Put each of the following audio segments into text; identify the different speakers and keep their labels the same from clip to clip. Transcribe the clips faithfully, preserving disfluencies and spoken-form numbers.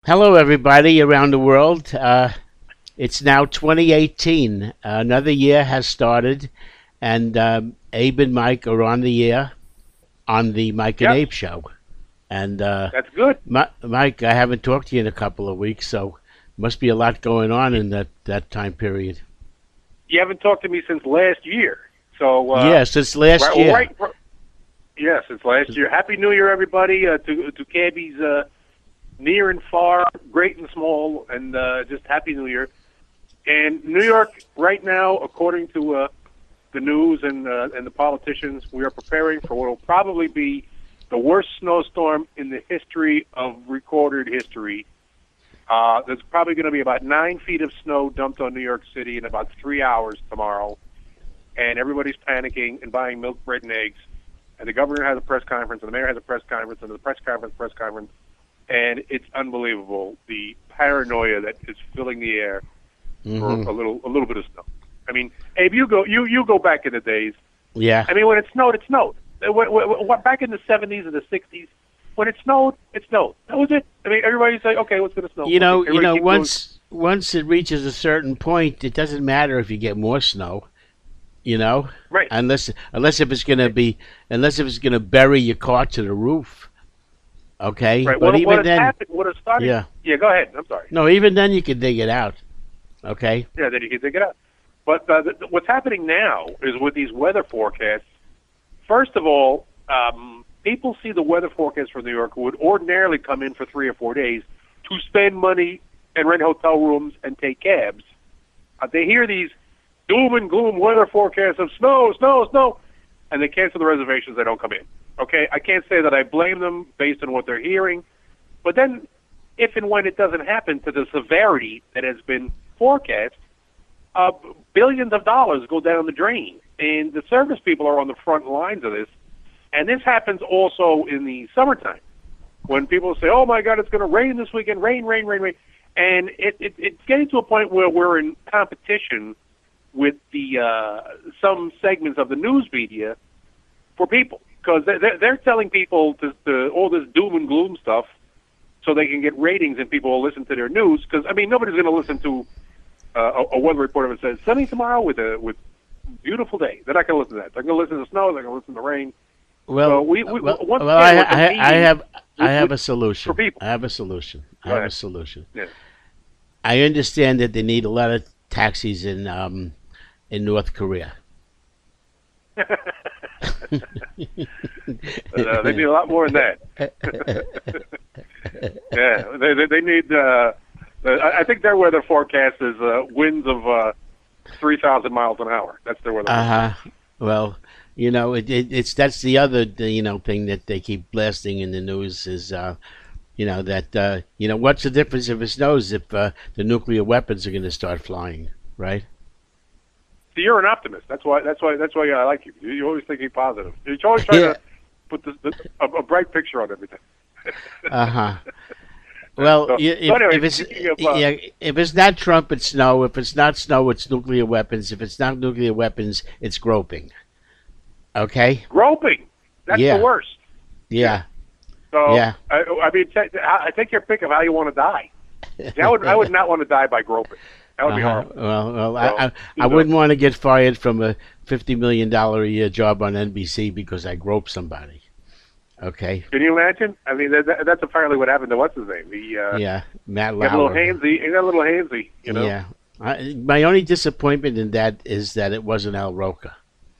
Speaker 1: Hello, everybody around the world. Uh, it's now twenty eighteen. Uh, another year has started, and um, Abe and Mike are on the air on the Mike and
Speaker 2: Yep,
Speaker 1: Abe show. And uh,
Speaker 2: that's good.
Speaker 1: Mi- Mike, I haven't talked to you in a couple of weeks, so must be a lot going on in that, that time period.
Speaker 2: You haven't talked to me since last year, so uh,
Speaker 1: Yeah, since last
Speaker 2: right,
Speaker 1: year.
Speaker 2: right, right. Yeah, since last year. Happy New Year, everybody. Uh, to to cabbies uh, near and far, great and small, and uh, just Happy New Year. And New York, right now, according to uh, the news and uh, and the politicians, we are preparing for what will probably be the worst snowstorm in the history of recorded history. Uh, there's probably going to be about nine feet of snow dumped on New York City in about three hours tomorrow, and everybody's panicking and buying milk, bread, and eggs. And the governor has a press conference, and the mayor has a press conference, and the press conference, press conference, and it's unbelievable the paranoia that is filling the air
Speaker 1: hmm
Speaker 2: for a little a little bit of snow. I mean, Abe, you go you you go back in the days.
Speaker 1: Yeah.
Speaker 2: I mean, when it snowed, it snowed. Uh, wh- wh- wh- Back in the seventies and the sixties, when it snowed, it snowed. That was it. I mean, everybody's like, okay, what's going to snow?
Speaker 1: You know,
Speaker 2: Everybody
Speaker 1: you know,
Speaker 2: keep going.
Speaker 1: once once it reaches a certain point, it doesn't matter if you get more snow. You know,
Speaker 2: Right.
Speaker 1: unless unless if it's gonna be unless if it's gonna bury your car to the roof. Okay,
Speaker 2: Right.
Speaker 1: but
Speaker 2: What,
Speaker 1: even
Speaker 2: what has
Speaker 1: then,
Speaker 2: happened? What has started?
Speaker 1: yeah,
Speaker 2: Yeah. Go ahead. I'm sorry.
Speaker 1: no, even then you can dig it out. Okay.
Speaker 2: Yeah. Then you can dig it out. But uh, th- what's happening now is with these weather forecasts. First of all, um, people see the weather forecast for New York, who would ordinarily come in for three or four days to spend money and rent hotel rooms and take cabs. Uh, they hear these doom and gloom weather forecasts of snow, snow, snow, and they cancel the reservations. They don't come in. Okay, I can't say that I blame them based on what they're hearing, but then if and when it doesn't happen to the severity that has been forecast, uh, billions of dollars go down the drain, and the service people are on the front lines of this. And this happens also in the summertime when people say, "Oh my God, it's going to rain this weekend! Rain, rain, rain, rain!" And it, it, it's getting to a point where we're in competition with the uh, some segments of the news media for people, because they're, they're telling people to, to, all this doom and gloom stuff so they can get ratings and people will listen to their news. Because I mean, nobody's going to listen to uh, a, a weather reporter that says sunny tomorrow with a with beautiful day. They're not going to listen to that. They're going to listen to snow. They're going to listen to rain.
Speaker 1: Well,
Speaker 2: So we, we
Speaker 1: well,
Speaker 2: once
Speaker 1: well,
Speaker 2: again,
Speaker 1: I,
Speaker 2: we're
Speaker 1: I, I
Speaker 2: competing
Speaker 1: have I
Speaker 2: with-
Speaker 1: have
Speaker 2: with-
Speaker 1: a solution.
Speaker 2: for people.
Speaker 1: I have a solution. I
Speaker 2: Go
Speaker 1: have a
Speaker 2: ahead.
Speaker 1: solution.
Speaker 2: Yeah.
Speaker 1: I understand that they need a lot of taxis in um in North Korea.
Speaker 2: Uh, they need a lot more than that. Yeah, they they, they need. Uh, uh, I I think their weather forecast is uh, winds of uh, three thousand miles an hour. That's their weather.
Speaker 1: Uh huh. Well, you know, it, it, it's that's the other the, you know thing that they keep blasting in the news is uh, you know that uh, you know what's the difference if it snows if uh, the nuclear weapons are going to start flying, right?
Speaker 2: So you're an optimist. That's why. That's why. That's why I like you. You're always thinking positive. You're always trying
Speaker 1: Yeah.
Speaker 2: to put this, this, a, a bright picture on everything.
Speaker 1: Uh huh. Well,
Speaker 2: So-
Speaker 1: y-
Speaker 2: so
Speaker 1: if,
Speaker 2: anyway,
Speaker 1: if it's
Speaker 2: speaking of, uh,
Speaker 1: yeah, if it's not Trump, it's snow. If it's not snow, it's nuclear weapons. If it's not nuclear weapons, it's groping. Okay.
Speaker 2: Groping. That's
Speaker 1: Yeah.
Speaker 2: the worst.
Speaker 1: Yeah.
Speaker 2: So
Speaker 1: Yeah.
Speaker 2: I, I mean, t- I I take your pick of how you want to die. See, I would. I would not want to die by groping. That would be
Speaker 1: Uh-huh.
Speaker 2: horrible.
Speaker 1: Well, well
Speaker 2: So,
Speaker 1: I, I, I
Speaker 2: you know.
Speaker 1: wouldn't want to get fired from a fifty million dollar a year job on N B C because I groped somebody. Okay.
Speaker 2: Can you imagine? I mean, that, that- that's apparently what happened to what's his name. The uh,
Speaker 1: Yeah, Matt
Speaker 2: he got a little
Speaker 1: Lauer.
Speaker 2: handsy. He got a little handsy. You know.
Speaker 1: Yeah. I, my only disappointment in that is that it wasn't Al Roker.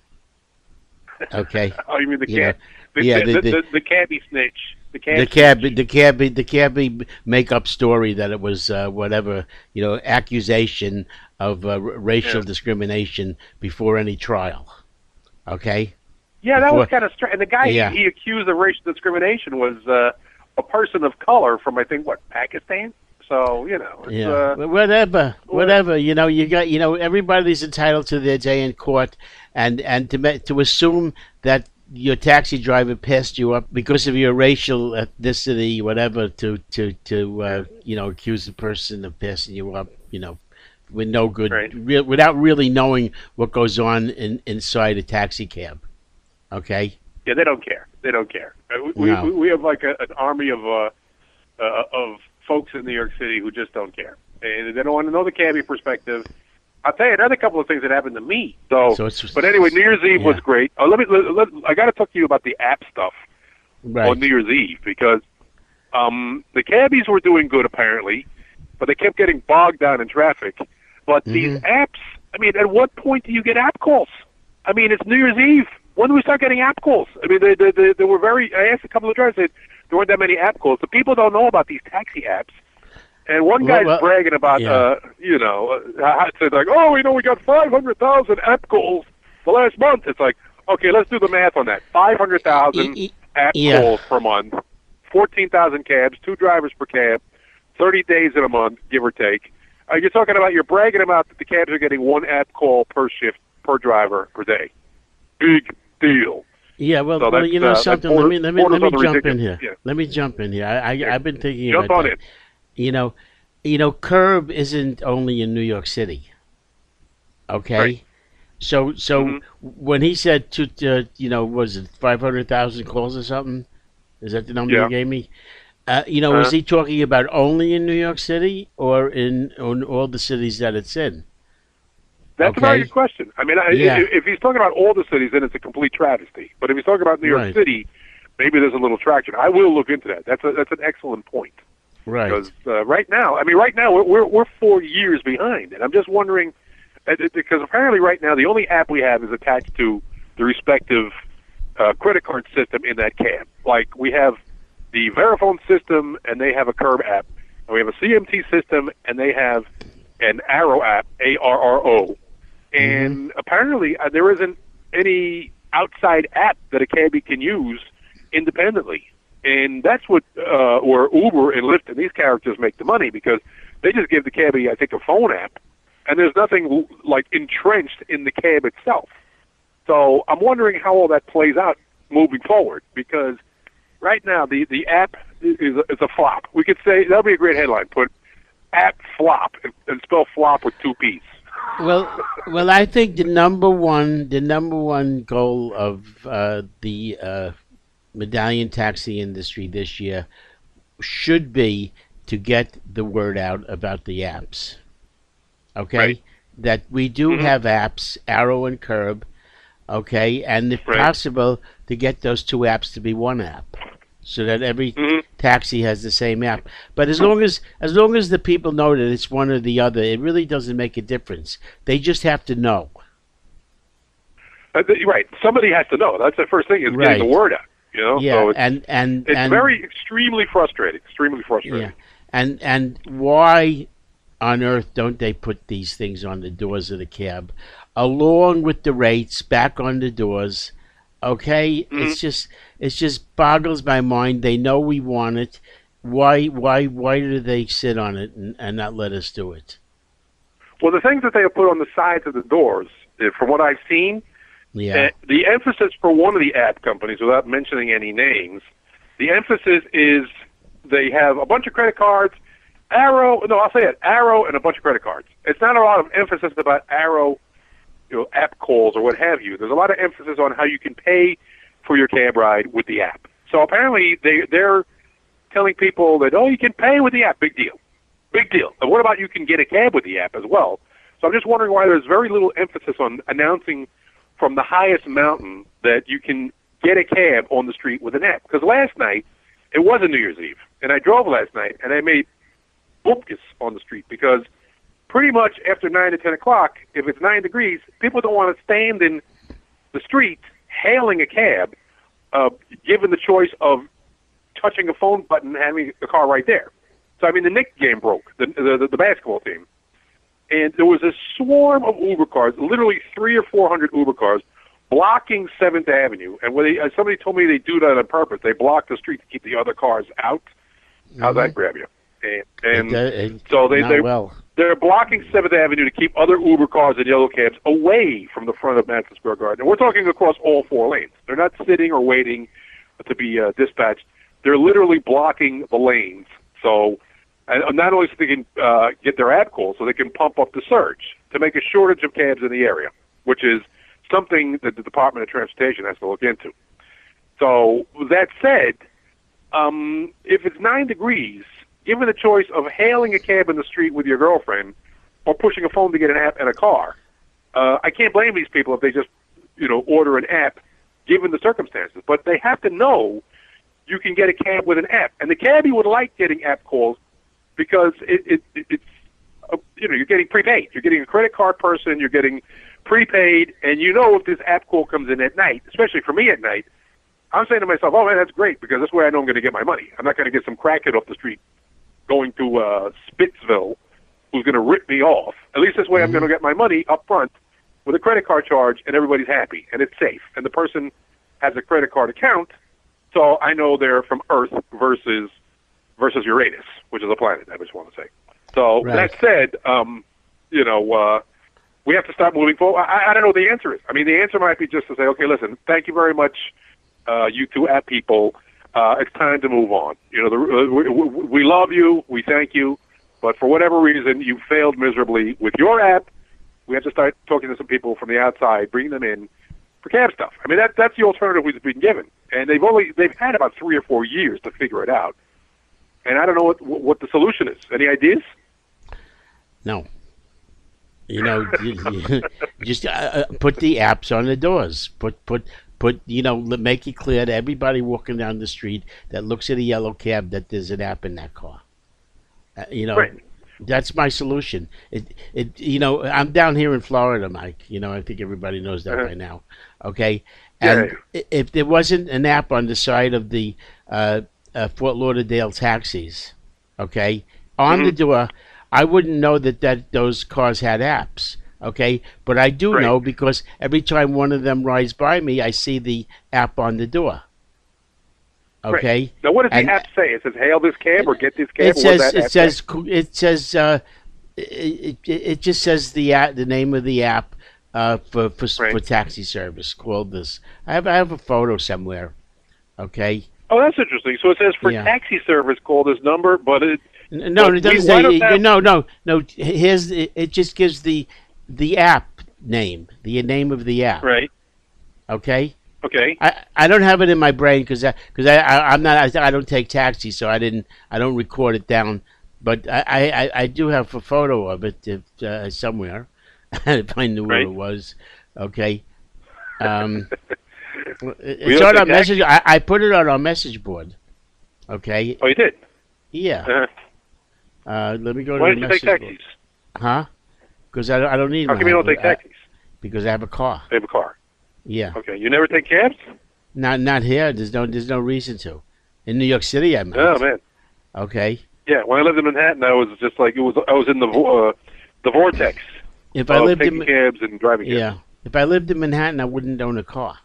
Speaker 1: Okay.
Speaker 2: Oh, you mean the
Speaker 1: You know,
Speaker 2: cat? The,
Speaker 1: yeah,
Speaker 2: the,
Speaker 1: the-
Speaker 2: the,
Speaker 1: the-
Speaker 2: the, the cabbie snitch. The cab.
Speaker 1: the cab, the cab, the cab make-up story that it was uh, whatever you know accusation of uh, r- racial
Speaker 2: Yeah.
Speaker 1: discrimination before any trial. Okay.
Speaker 2: Yeah, that was
Speaker 1: Before-
Speaker 2: kind of strange. And the guy
Speaker 1: Yeah.
Speaker 2: he, he accused of racial discrimination was uh, a person of color from I think what Pakistan. So you know, it's,
Speaker 1: Yeah,
Speaker 2: uh,
Speaker 1: But whatever, whatever. You know, you got, you know, everybody's entitled to their day in court, and and to ma- to assume that your taxi driver passed you up because of your racial ethnicity, whatever, to to to uh, you know accuse the person of passing you up, you know, with no good,
Speaker 2: Right.
Speaker 1: re- without really knowing what goes on in, inside a taxi cab. Okay.
Speaker 2: yeah, they don't care. They don't care. Uh, We
Speaker 1: No.
Speaker 2: we, we have like a, an army of uh, uh, of folks in New York City who just don't care. And they don't want to know the cabbie perspective. I'll tell you another couple of things that happened to me. So,
Speaker 1: So it's-
Speaker 2: but anyway, New Year's Eve
Speaker 1: yeah.
Speaker 2: was great. Oh, let me. Let, let, I got to talk to you about the app stuff
Speaker 1: Right.
Speaker 2: on New Year's Eve because um, the cabbies were doing good apparently, but they kept getting bogged down in traffic. But these
Speaker 1: Mhm.
Speaker 2: apps, I mean, at what point do you get app calls? I mean, it's New Year's Eve. When do we start getting app calls? I mean, they they, they, they were very. I asked a couple of drivers, said there weren't that many app calls. The people don't know about these taxi apps. And one
Speaker 1: Well,
Speaker 2: guy's
Speaker 1: well,
Speaker 2: bragging about,
Speaker 1: yeah.
Speaker 2: uh, you know, uh, said like, oh, you know, we got five hundred thousand app calls the last month. It's like, okay, let's do the math on that. five hundred thousand
Speaker 1: E- e-
Speaker 2: app
Speaker 1: yeah.
Speaker 2: calls per month, fourteen thousand cabs, two drivers per cab, thirty days in a month, give or take. Uh, you're talking about, you're bragging about that the cabs are getting one app call per shift per driver per day. Big deal.
Speaker 1: Yeah, well,
Speaker 2: So
Speaker 1: well
Speaker 2: that's,
Speaker 1: you know
Speaker 2: uh, that
Speaker 1: something.
Speaker 2: borders-
Speaker 1: let me let me
Speaker 2: borders
Speaker 1: let me
Speaker 2: on the
Speaker 1: jump in
Speaker 2: ridiculous.
Speaker 1: here.
Speaker 2: Yeah.
Speaker 1: Let me jump in here. I, I I've been thinking
Speaker 2: Jump
Speaker 1: about
Speaker 2: on
Speaker 1: that.
Speaker 2: it.
Speaker 1: You know, you know, Curb isn't only in New York City. Okay,
Speaker 2: Right.
Speaker 1: so so
Speaker 2: Mhm.
Speaker 1: when he said to uh, you know, was it five hundred thousand calls or something? Is that the number
Speaker 2: Yeah.
Speaker 1: you gave me? Uh, you know,
Speaker 2: Uh-huh.
Speaker 1: is he talking about only in New York City or in, in all the cities that it's in?
Speaker 2: That's a very
Speaker 1: Okay.
Speaker 2: good question. I mean, I,
Speaker 1: Yeah.
Speaker 2: if, if he's talking about all the cities, then it's a complete travesty. But if he's talking about New York
Speaker 1: Right.
Speaker 2: City, maybe there's a little traction. I will look into that. That's a, that's an excellent point.
Speaker 1: Right.
Speaker 2: Because uh, right now, I mean, right now we're, we're we're four years behind, and I'm just wondering uh, it- because apparently right now the only app we have is attached to the respective uh, credit card system in that cab. Like we have the Verifone system, and they have a Curb app, and we have a C M T system, and they have an Arrow app, A R R O, and apparently uh, there isn't any outside app that a cabbie can use independently. And that's what, uh, where Uber and Lyft and these characters make the money because they just give the cabbie, I think, a phone app, and there's nothing like entrenched in the cab itself. So I'm wondering how all that plays out moving forward because right now the, the app is a, is a flop. We could say, that'll be a great headline, put app flop and, and spell flop with two P's.
Speaker 1: Well, well, I think the number one, the number one goal of uh, the uh, medallion taxi industry this year should be to get the word out about the apps. Okay,
Speaker 2: Right.
Speaker 1: that we do
Speaker 2: Mhm.
Speaker 1: have apps, Arrow and Curb. Okay, and if
Speaker 2: Right.
Speaker 1: possible, to get those two apps to be one app, so that every
Speaker 2: Mhm.
Speaker 1: taxi has the same app. But as long as as long as the people know that it's one or the other, it really doesn't make a difference. They just have to know.
Speaker 2: Uh, th- right. Somebody has to know. That's the first thing is
Speaker 1: Right.
Speaker 2: getting the word out. You know,
Speaker 1: Yeah,
Speaker 2: so it's,
Speaker 1: and and
Speaker 2: it's
Speaker 1: and
Speaker 2: very extremely frustrating. Extremely frustrating.
Speaker 1: yeah, and and why on earth don't they put these things on the doors of the cab, along with the rates back on the doors? Okay,
Speaker 2: Mhm.
Speaker 1: it's just it's just boggles my mind. They know we want it. Why why why do they sit on it and, and not let us do it?
Speaker 2: Well, the things that they have put on the sides of the doors, uh, from what I've seen,
Speaker 1: Yeah,
Speaker 2: uh, the emphasis for one of the app companies, without mentioning any names, the emphasis is they have a bunch of credit cards, Arrow. No, I'll say it, Arrow and a bunch of credit cards. It's not a lot of emphasis about Arrow, you know, app calls or what have you. There's a lot of emphasis on how you can pay for your cab ride with the app. So apparently they they're telling people that, oh, you can pay with the app. Big deal. Big deal. And what about you can get a cab with the app as well? So I'm just wondering why there's very little emphasis on announcing from the highest mountain that you can get a cab on the street with an app. Because last night, it was a New Year's Eve, and I drove last night, and I made bupkis on the street because pretty much after nine to ten o'clock, if it's nine degrees, people don't want to stand in the street hailing a cab, uh, given the choice of touching a phone button and having the car right there. So, I mean, the Knicks game broke, the, the, the basketball team. And there was a swarm of Uber cars, literally three or four hundred Uber cars, blocking Seventh Avenue. And when they, uh, somebody told me they do that on purpose. They block the street to keep the other cars out. How's that grab you? And, and
Speaker 1: It- it-
Speaker 2: so they,
Speaker 1: not
Speaker 2: they
Speaker 1: well.
Speaker 2: they're blocking Seventh Avenue to keep other Uber cars and yellow cabs away from the front of Madison Square Garden. And we're talking across all four lanes. They're not sitting or waiting to be uh, dispatched. They're literally blocking the lanes. So, and not only so they can uh, get their ad calls, so they can pump up the surge to make a shortage of cabs in the area, which is something that the Department of Transportation has to look into. So, that said, um, if it's nine degrees, given the choice of hailing a cab in the street with your girlfriend or pushing a phone to get an app and a car, uh, I can't blame these people if they just, you know, order an app given the circumstances. But they have to know you can get a cab with an app. And the cabbie would like getting app calls because it, it, it it's, uh, you know, you're getting prepaid. You're getting a credit card person. You're getting prepaid. And you know if this app call comes in at night, especially for me at night, I'm saying to myself, oh, man, that's great because this way I know I'm going to get my money. I'm not going to get some crackhead off the street going to uh, Spittsville who's going to rip me off. At least this way mm-hmm. I'm going to get my money up front with a credit card charge, and everybody's happy, and it's safe. And the person has a credit card account, so I know they're from Earth versus versus Uranus, which is a planet, I just want to say. So right. that said, um, you know, uh, we have to start moving forward. I, I don't know what the answer is. I mean, the answer might be just to say, okay, listen, thank you very much, uh, you two app people. Uh, it's time to move on. You know, the, uh, we, we love you, we thank you, but for whatever reason, you failed miserably with your app. We have to start talking to some people from the outside, bring them in for cab stuff. I mean, that that's the alternative we've been given, and they've only they've had about three or four years to figure it out. And I don't know what what the solution is. Any ideas?
Speaker 1: No. You know, just uh, put the apps on the doors. Put put put. You know, make it clear to everybody walking down the street that looks at a yellow cab that there's an app in that car. Uh, you know.
Speaker 2: Right.
Speaker 1: That's my solution. It, it, you know, I'm down here in Florida, Mike. You know, I think everybody knows that uh-huh. by now. Okay, and yeah. if there wasn't an app on the side of the uh, uh, Fort Lauderdale taxis, okay, on mm-hmm. the door, I wouldn't know that that those cars had apps. Okay, but I do right. know because every time one of them rides by me, I see the app on the door. Okay.
Speaker 2: Right. Now, what does and, the app say? It says "Hail this cab" or "Get this cab."
Speaker 1: It says. It says. Say? It says. Uh, it, it it just says the app, the name of the app uh, for for, right. for taxi service called this. I have I have a photo somewhere. Okay.
Speaker 2: Oh, that's interesting. So it says for yeah. taxi service, call this number, but it.
Speaker 1: No, but it doesn't say. Have... No, no, no. Here's it, it. Just gives the the app name, the name of the app.
Speaker 2: Right.
Speaker 1: Okay.
Speaker 2: Okay.
Speaker 1: I, I don't have it in my brain because I because I, I I'm not I, I don't take taxis, so I didn't I don't record it down, but I I, I do have a photo of it if, uh, somewhere if I knew right. where it was. Okay. Um, it's on our message. I, I put it on our message board. Okay.
Speaker 2: Oh, you did?
Speaker 1: Yeah. Uh-huh. Uh, let me go
Speaker 2: Why
Speaker 1: to the
Speaker 2: don't
Speaker 1: message
Speaker 2: you take taxis?
Speaker 1: board. Huh? Because I don't I don't need.
Speaker 2: How come you don't take taxis?
Speaker 1: Because I have a car.
Speaker 2: I have a car.
Speaker 1: Yeah.
Speaker 2: Okay. You never take cabs?
Speaker 1: Not not here. There's no there's no reason to. In New York City, I might.
Speaker 2: Oh man.
Speaker 1: Okay.
Speaker 2: Yeah. When I lived in Manhattan, I was just like it was. I was in the uh, the vortex.
Speaker 1: If I lived
Speaker 2: taking
Speaker 1: in
Speaker 2: cabs and driving cabs.
Speaker 1: Yeah. If I lived in Manhattan, I wouldn't own a car.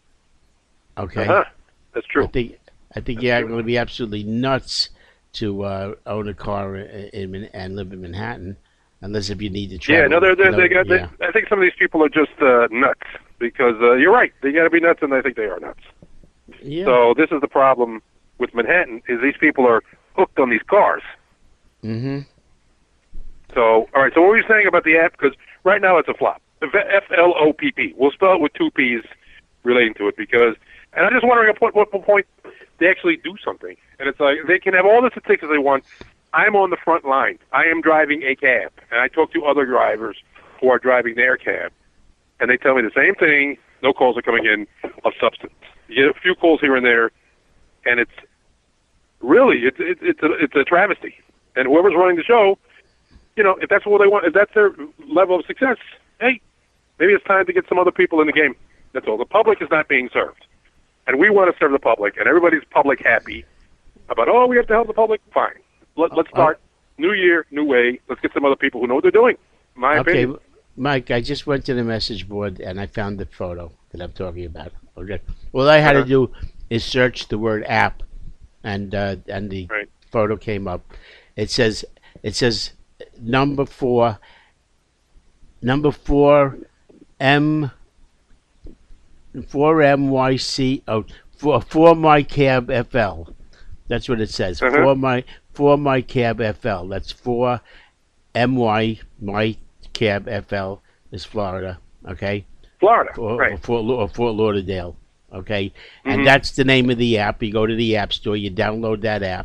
Speaker 1: Okay.
Speaker 2: Uh-huh. That's true.
Speaker 1: I think I think you're going to be absolutely nuts to uh, own a car in, in, and live in Manhattan. Unless if you need to travel.
Speaker 2: Yeah, no, they're, they're,
Speaker 1: no,
Speaker 2: they got.
Speaker 1: Yeah.
Speaker 2: They, I think some of these people are just uh, nuts because uh, you're right. They got to be nuts, and I think they are nuts.
Speaker 1: Yeah.
Speaker 2: So this is the problem with Manhattan: is these people are hooked on these cars.
Speaker 1: Mm-hmm.
Speaker 2: So, all right. So, what were you saying about the app? Because right now it's a flop. F L O P P. We'll spell it with two P's relating to it because. And I'm just wondering at what, what point they actually do something. And it's like they can have all the statistics they want. I'm on the front line. I am driving a cab, and I talk to other drivers who are driving their cab, and they tell me the same thing. No calls are coming in of substance. You get a few calls here and there, and it's really it's it's it's a, it's a travesty. And whoever's running the show, you know, if that's what they want, if that's their level of success, hey, maybe it's time to get some other people in the game. That's all. The public is not being served, and we want to serve the public, and everybody's public happy about. Oh, we have to help the public. Fine. Let, let's start. Uh, new year, new way. Let's get some other people who know what they're doing. My
Speaker 1: okay,
Speaker 2: opinion.
Speaker 1: Mike, I just went to the message board and I found the photo that I'm talking about. Okay. All I had uh-huh. to do is search the word app, and uh, and the
Speaker 2: right.
Speaker 1: photo came up. It says it says number four, number four, M, four M Y C. Oh, for for my cab F L. That's what it says.
Speaker 2: Uh-huh.
Speaker 1: For my for my cab F L. That's for M Y my cab F L is Florida. Okay.
Speaker 2: Florida.
Speaker 1: Or,
Speaker 2: right.
Speaker 1: Or Fort, or Fort Lauderdale. Okay.
Speaker 2: Mm-hmm.
Speaker 1: And that's the name of the app. You go to the app store. You download that app.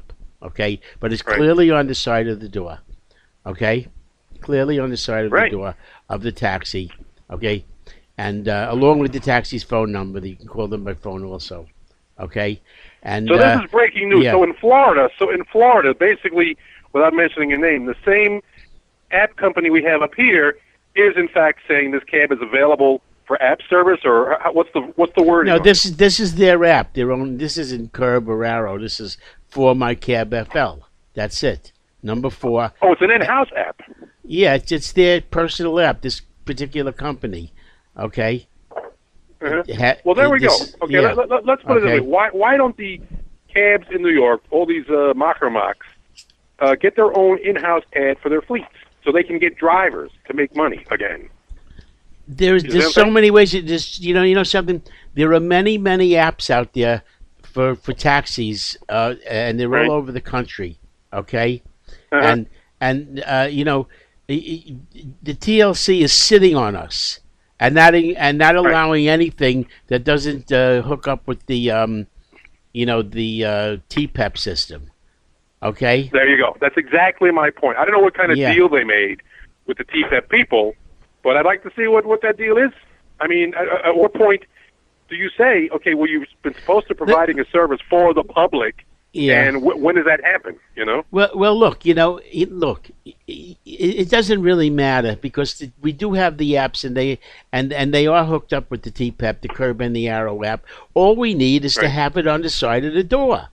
Speaker 1: Okay, but it's
Speaker 2: Right.
Speaker 1: clearly on the side of the door. Okay, clearly on the side of
Speaker 2: Right.
Speaker 1: the door of the taxi. Okay, and uh, along with the taxi's phone number, you can call them by phone also. Okay, and
Speaker 2: So this
Speaker 1: uh,
Speaker 2: is breaking news.
Speaker 1: yeah.
Speaker 2: So in Florida, so in Florida, basically, without mentioning a name, the same app company we have up here is in fact saying this cab is available for app service, or how- what's the what's the word?
Speaker 1: No, this is this is their app. Their own. This isn't Curb or Arrow. This is For My Cab F L. That's it. Number four.
Speaker 2: Oh, it's an in-house app.
Speaker 1: Yeah, it's it's their personal app. This particular company. Okay.
Speaker 2: Uh-huh.
Speaker 1: It ha-
Speaker 2: Well, there
Speaker 1: it-
Speaker 2: we
Speaker 1: this-
Speaker 2: go. Okay,
Speaker 1: yeah.
Speaker 2: let, let, let's put it
Speaker 1: Okay.
Speaker 2: this way. Why why don't the cabs in New York, all these uh, Macromax, uh, get their own in-house ad for their fleets so they can get drivers to make money again?
Speaker 1: There's
Speaker 2: Is
Speaker 1: there's
Speaker 2: that
Speaker 1: so
Speaker 2: right?
Speaker 1: many ways. To just you know you know something. There are many many apps out there for for taxis, uh, and they're
Speaker 2: Right.
Speaker 1: all over the country. Okay,
Speaker 2: Uh-huh.
Speaker 1: and and uh, you know i- i- the T L C is sitting on us, and not and not allowing anything that doesn't uh, hook up with the um, you know the uh, T P E P system. Okay.
Speaker 2: There you go. That's exactly my point. I don't know what kind of
Speaker 1: Yeah.
Speaker 2: deal they made with the T P E P people, but I'd like to see what, what that deal is. I mean, at, at what point do you say, okay, well, you've been supposed to providing a service for the public,
Speaker 1: Yeah.
Speaker 2: and w- when does that happen, you know?
Speaker 1: Well, well, look, you know, it, look, it, it doesn't really matter because th- we do have the apps, and they and and they are hooked up with the T P E P, the Curb and the Arrow app. All we need is to
Speaker 2: Right.
Speaker 1: have it on the side of the door,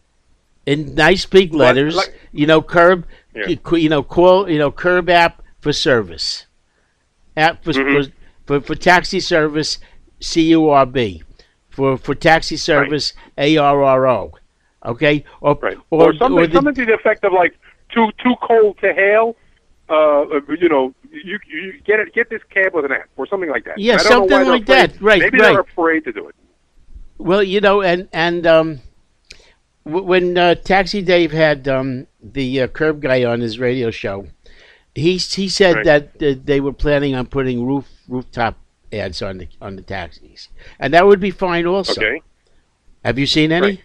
Speaker 1: in nice big letters.
Speaker 2: like-
Speaker 1: you know, Curb,
Speaker 2: Yeah.
Speaker 1: you, you know, call, you know, Curb app for service, app for
Speaker 2: Mhm.
Speaker 1: for, for for taxi service, C U R B, for for taxi service, A R R O. Okay, or
Speaker 2: Right.
Speaker 1: or,
Speaker 2: Or, something,
Speaker 1: or the,
Speaker 2: something to the effect of like too too cold to hail. Uh, you know, you you get it, get this cab with an app or something like that.
Speaker 1: Yeah,
Speaker 2: I don't know
Speaker 1: something
Speaker 2: why they're
Speaker 1: like that.
Speaker 2: afraid-
Speaker 1: Right,
Speaker 2: Maybe
Speaker 1: right.
Speaker 2: they're afraid to do it.
Speaker 1: Well, you know, and and um, w- when uh, Taxi Dave had um, the uh, Curb guy on his radio show, he he said
Speaker 2: Right.
Speaker 1: that uh, they were planning on putting roof rooftop ads on the on the taxis, and that would be fine also.
Speaker 2: Okay.
Speaker 1: Have you seen any?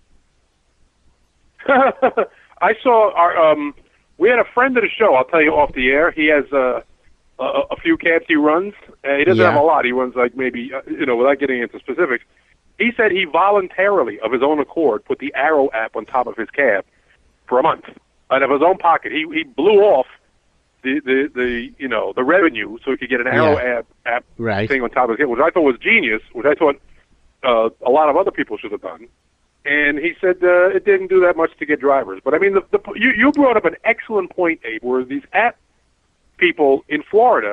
Speaker 2: Right. I saw our. Um, we had a friend of the show. I'll tell you off the air. He has uh, a, a few cabs he runs. Uh, he doesn't
Speaker 1: Yeah.
Speaker 2: have a lot. He runs like maybe uh, you know, without getting into specifics. He said he voluntarily, of his own accord, put the Arrow app on top of his cab for a month out of his own pocket. He he blew off the the, the you know the revenue so he could get an Arrow
Speaker 1: Yeah.
Speaker 2: app app
Speaker 1: Right.
Speaker 2: thing on top of his cab, which I thought was genius. Which I thought uh, a lot of other people should have done. And he said uh, it didn't do that much to get drivers. But I mean, the, the you you brought up an excellent point, Abe, where these app people in Florida,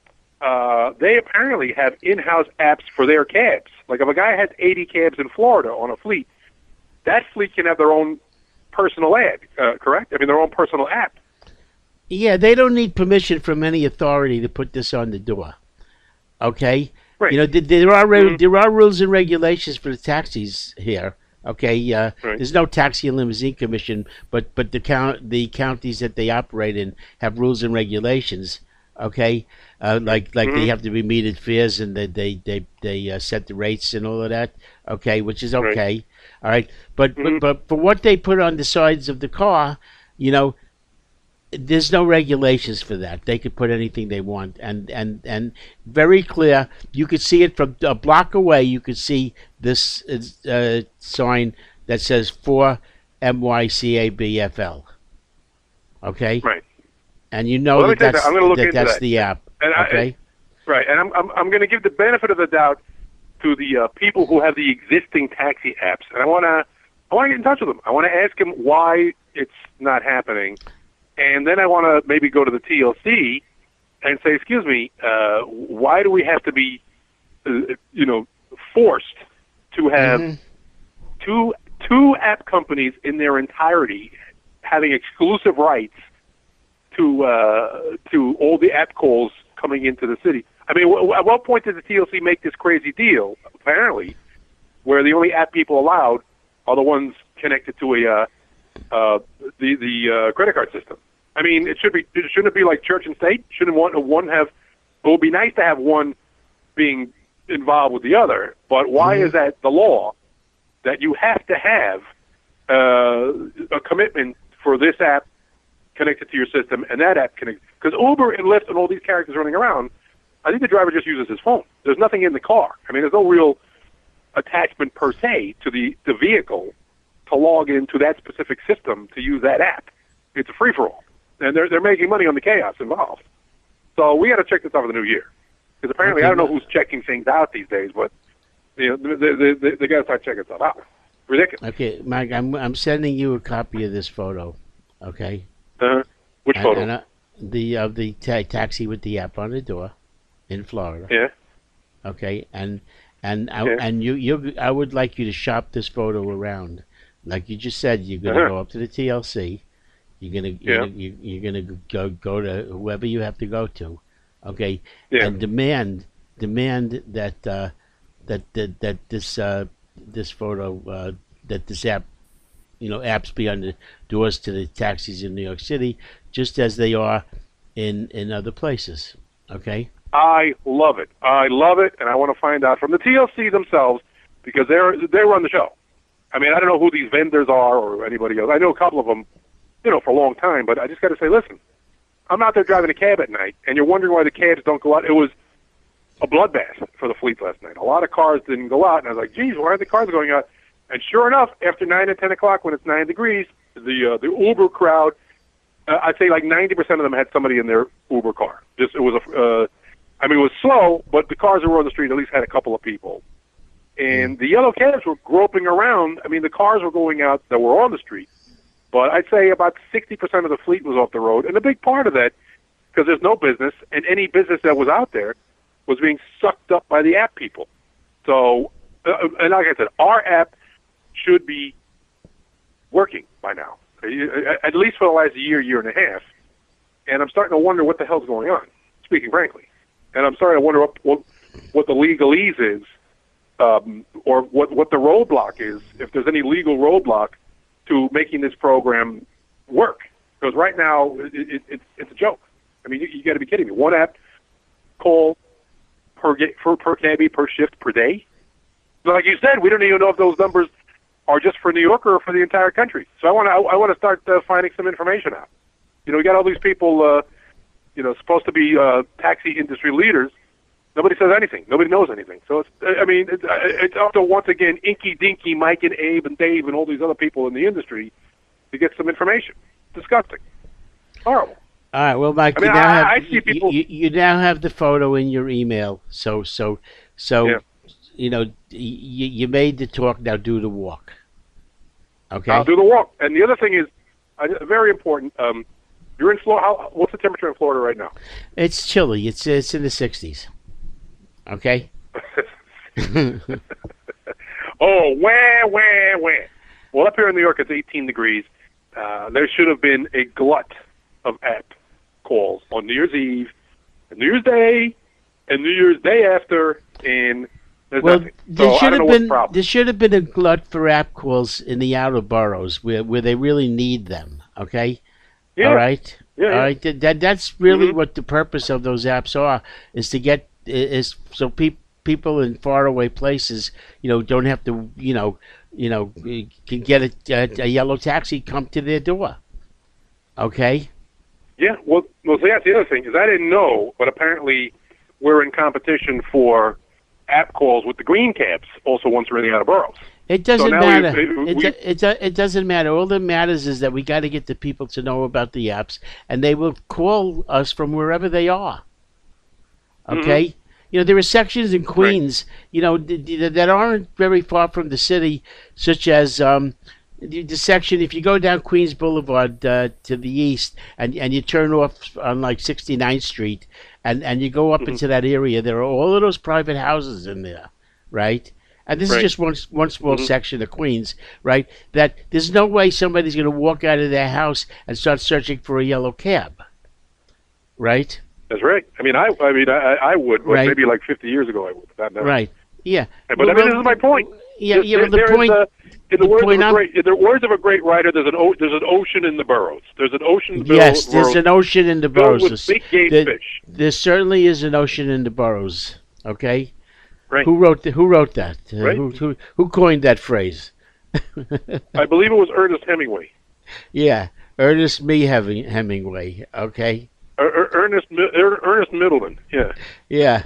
Speaker 2: uh, they apparently have in-house apps for their cabs. Like if a guy has eighty cabs in Florida on a fleet, that fleet can have their own personal ad, uh, correct? I mean, their own personal app.
Speaker 1: Yeah, they don't need permission from any authority to put this on the door. Okay.
Speaker 2: Right.
Speaker 1: You know, th- there are re-
Speaker 2: Mhm.
Speaker 1: there are rules and regulations for the taxis here. Okay, uh,
Speaker 2: Right.
Speaker 1: there's no taxi and limousine commission, but but the count the counties that they operate in have rules and regulations. Okay, uh, like like
Speaker 2: Mhm.
Speaker 1: they have to be metered fares and they they they, they uh, set the rates and all of that. Okay, which is
Speaker 2: Right.
Speaker 1: okay. All right, but,
Speaker 2: Mhm.
Speaker 1: but but for what they put on the sides of the car, you know, there's no regulations for that. They could put anything they want, and and and very clear. You could see it from a block away. You could see this uh, sign that says for M Y C A B F L. Okay,
Speaker 2: Right.
Speaker 1: and you know
Speaker 2: Well, let me
Speaker 1: that
Speaker 2: tell you
Speaker 1: that's
Speaker 2: that. I'm gonna look
Speaker 1: that
Speaker 2: into
Speaker 1: that's
Speaker 2: that.
Speaker 1: the app.
Speaker 2: And I-
Speaker 1: Okay,
Speaker 2: Right, and I'm I'm, I'm going to give the benefit of the doubt to the uh, people who have the existing taxi apps, and I want to I want to get in touch with them. I want to ask them why it's not happening, and then I want to maybe go to the T L C and say, excuse me, uh, why do we have to be, uh, you know, forced to have
Speaker 1: Mhm.
Speaker 2: two two app companies in their entirety having exclusive rights to uh, to all the app calls coming into the city? I mean, w- at what point did the T L C make this crazy deal? Apparently, where the only app people allowed are the ones connected to a uh, uh, the the uh, credit card system. I mean, it should be shouldn't it be like church and state? Shouldn't one one have? It would be nice to have one being involved with the other, but why
Speaker 1: Mhm.
Speaker 2: is that the law that you have to have uh, a commitment for this app connected to your system and that app connected. Because Uber and Lyft and all these characters running around, I think the driver just uses his phone. There's nothing in the car. I mean, there's no real attachment per se to the, the vehicle to log into that specific system to use that app. It's a free-for-all. And they're, they're making money on the chaos involved. So we got to check this out for the new year. Because apparently, okay. I don't know who's checking things out these days, but you know, they, they, they, they got to start checking stuff out. Ridiculous.
Speaker 1: Okay, Mike, I'm, I'm sending you a copy of this photo, okay?
Speaker 2: Uh-huh. Which
Speaker 1: and,
Speaker 2: photo?
Speaker 1: And, uh, the of the ta- taxi with the app on the door in Florida.
Speaker 2: Yeah.
Speaker 1: Okay, and and I,
Speaker 2: yeah.
Speaker 1: and you you I would like you to shop this photo around, like you just said. You're gonna
Speaker 2: uh-huh.
Speaker 1: go up to the T L C. You're gonna you're,
Speaker 2: yeah.
Speaker 1: gonna, you, you're gonna go go to whoever you have to go to, okay?
Speaker 2: Yeah.
Speaker 1: And demand demand that uh, that that that this uh, this photo uh, that this app, you know, apps be on the doors to the taxis in New York City, just as they are in in other places. Okay.
Speaker 2: I love it. I love it, and I want to find out from the T L C themselves because they're they run the show. I mean, I don't know who these vendors are or anybody else. I know a couple of them, you know, for a long time, but I just got to say, listen, I'm out there driving a cab at night, and you're wondering why the cabs don't go out. It was a bloodbath for the fleet last night. A lot of cars didn't go out, and I was like, geez, why aren't the cars going out? And sure enough, after nine and ten o'clock, when it's nine degrees, the uh, the Uber crowd, uh, I'd say like ninety percent of them had somebody in their Uber car. Just it was a, uh, I mean, it was slow, but the cars that were on the street at least had a couple of people. And the yellow cabs were groping around. I mean, the cars were going out that were on the street. But I'd say about sixty percent of the fleet was off the road. And a big part of that, because there's no business, and any business that was out there was being sucked up by the app people. So, uh, and like I said, our app should be working by now, at least for the last year, year and a half. And I'm starting to wonder what the hell's going on, speaking frankly. And I'm starting to wonder what what, what the legalese is, um, or what, what the roadblock is, if there's any legal roadblock to making this program work. Because right now, it, it, it, it's a joke. I mean, you, you got to be kidding me. One app call per, per, per cabbie, per shift, per day. Like you said, we don't even know if those numbers are just for New York or for the entire country. So I want to I, I want to start uh, finding some information out. You know, we got all these people, uh, you know, supposed to be uh, taxi industry leaders. Nobody says anything. Nobody knows anything. So it's, I mean, it's, it's up to, once again, Inky Dinky, Mike and Abe and Dave and all these other people in the industry to get some information. Disgusting. Horrible.
Speaker 1: All right. Well, Mike,
Speaker 2: I mean,
Speaker 1: you now
Speaker 2: I,
Speaker 1: have
Speaker 2: I see people.
Speaker 1: You, you now have the photo in your email. So so so
Speaker 2: Yeah.
Speaker 1: you know you, you made the talk. Now do the walk. Okay.
Speaker 2: I'll do the walk. And the other thing is, uh, very important. Um, you're in Florida. How, what's the temperature in Florida right now?
Speaker 1: It's chilly. It's it's in the sixties. Okay.
Speaker 2: Oh, wah, wah, wah. Well, up here in New York, it's eighteen degrees. Uh, there should have been a glut of app calls on New Year's Eve, and New Year's Day, and New Year's Day after, and there's
Speaker 1: well,
Speaker 2: nothing.
Speaker 1: there
Speaker 2: So I
Speaker 1: should
Speaker 2: don't know
Speaker 1: have
Speaker 2: what's the
Speaker 1: been
Speaker 2: problem.
Speaker 1: there should have been a glut for app calls in the outer boroughs where where they really need them. Okay.
Speaker 2: Yeah.
Speaker 1: All right.
Speaker 2: Yeah,
Speaker 1: All
Speaker 2: yeah.
Speaker 1: right. That, that that's really
Speaker 2: Mhm.
Speaker 1: what the purpose of those apps are, is to get is so people people in faraway places, you know, don't have to, you know, you know, can get a, a, a yellow taxi come to their door. Okay.
Speaker 2: Yeah, well, well, so that's the other thing is I didn't know, but apparently we're in competition for app calls with the green cabs. Also, once we're in the outer boroughs.
Speaker 1: It doesn't
Speaker 2: now we-
Speaker 1: matter.
Speaker 2: we-
Speaker 1: it,
Speaker 2: we-
Speaker 1: do- it, do- it doesn't matter. All that matters is that we got to get the people to know about the apps, and they will call us from wherever they are. Okay.
Speaker 2: Mm-hmm.
Speaker 1: You know, there are sections in Queens, you know, th- th- that aren't very far from the city, such as um, the, the section, if you go down Queens Boulevard uh, to the east and, and you turn off on like sixty-ninth Street and, and you go up
Speaker 2: Mm-hmm.
Speaker 1: into that area, there are all of those private houses in there, right? And this
Speaker 2: Right.
Speaker 1: is just one one small
Speaker 2: Mhm.
Speaker 1: section of Queens, right? That there's no way somebody's going to walk out of their house and start searching for a yellow cab, right?
Speaker 2: That's right. I mean, I, I mean, I, I would, but
Speaker 1: Right.
Speaker 2: maybe like fifty years ago I would. Not now.
Speaker 1: Right. Yeah.
Speaker 2: But
Speaker 1: Well,
Speaker 2: I mean,
Speaker 1: well,
Speaker 2: this is my point.
Speaker 1: Yeah,
Speaker 2: There-
Speaker 1: yeah. But
Speaker 2: there
Speaker 1: the
Speaker 2: is
Speaker 1: point.
Speaker 2: a- in the,
Speaker 1: the
Speaker 2: words
Speaker 1: point
Speaker 2: of a
Speaker 1: I'm-
Speaker 2: great, in the words of a great writer, there's an o, there's an ocean in the boroughs. There's an ocean.
Speaker 1: Yes,
Speaker 2: borough-
Speaker 1: there's an ocean in the
Speaker 2: filled
Speaker 1: boroughs.
Speaker 2: with
Speaker 1: There's-
Speaker 2: big game
Speaker 1: there,
Speaker 2: fish.
Speaker 1: there certainly is an ocean in the boroughs. Okay.
Speaker 2: Right.
Speaker 1: Who wrote the, Who wrote that? Uh,
Speaker 2: Right.
Speaker 1: who, who who coined that phrase?
Speaker 2: I believe it was Ernest Hemingway.
Speaker 1: Yeah, Ernest Me Heming- Hemingway. Okay.
Speaker 2: Er, er, Ernest Mi- er, Ernest Middleton. Yeah.
Speaker 1: Yeah.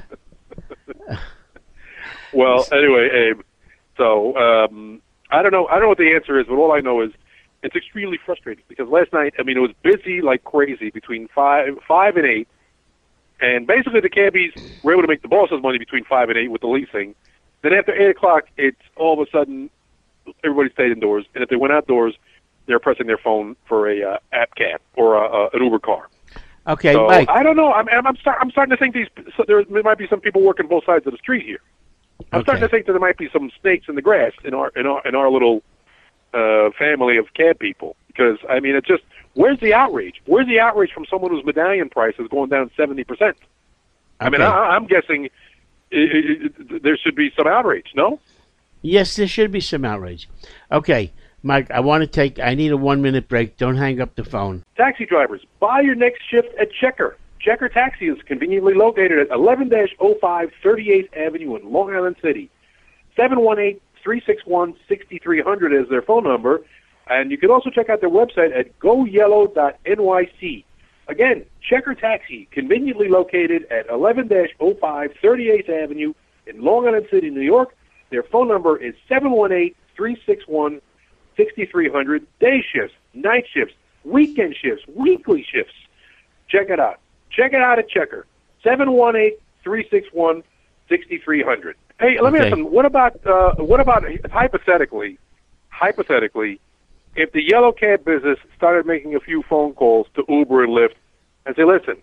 Speaker 2: Well, anyway, Abe. So um, I don't know. I don't know what the answer is, but all I know is it's extremely frustrating because last night, I mean, it was busy like crazy between five, five and eight, and basically the cabbies were able to make the bosses money between five and eight with the leasing. Then after eight o'clock, it's all of a sudden everybody stayed indoors, and if they went outdoors, they're pressing their phone for a uh, app cab or a, a, an Uber car.
Speaker 1: Okay,
Speaker 2: So
Speaker 1: Mike.
Speaker 2: I don't know. I'm I'm, start, I'm starting to think these so there, there might be some people working both sides of the street here. I'm
Speaker 1: Okay.
Speaker 2: starting to think that there might be some snakes in the grass in our in our in our little uh, family of cab people. Because I mean, it's just where's the outrage? Where's the outrage from someone whose medallion price is going down seventy percent? I mean,
Speaker 1: Okay.
Speaker 2: I, I'm guessing it, it, it, there should be some outrage. No?
Speaker 1: Yes, there should be some outrage. Okay, Mike, I want to take, I need a one minute break. Don't hang up the phone.
Speaker 2: Taxi drivers, buy your next shift at Checker. Checker Taxi is conveniently located at eleven oh five thirty-eighth Avenue in Long Island City. seven one eight, three six one, six three zero zero is their phone number. And you can also check out their website at go yellow dot N Y C. Again, Checker Taxi, conveniently located at eleven oh five thirty-eighth Avenue in Long Island City, New York. Their phone number is seven one eight, three six one, six three zero zero. Day shifts, night shifts, weekend shifts, weekly shifts. Check it out. Check it out at Checker. seven one eight, three six one, six three zero zero. Hey, let me
Speaker 1: Okay.
Speaker 2: ask you, what about, uh, what about hypothetically, hypothetically, if the yellow cab business started making a few phone calls to Uber and Lyft and say, listen,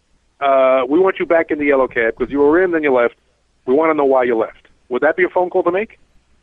Speaker 2: uh, we want you back in the yellow cab because you were in, then you left. We want to know why you left. Would that be a phone call to make?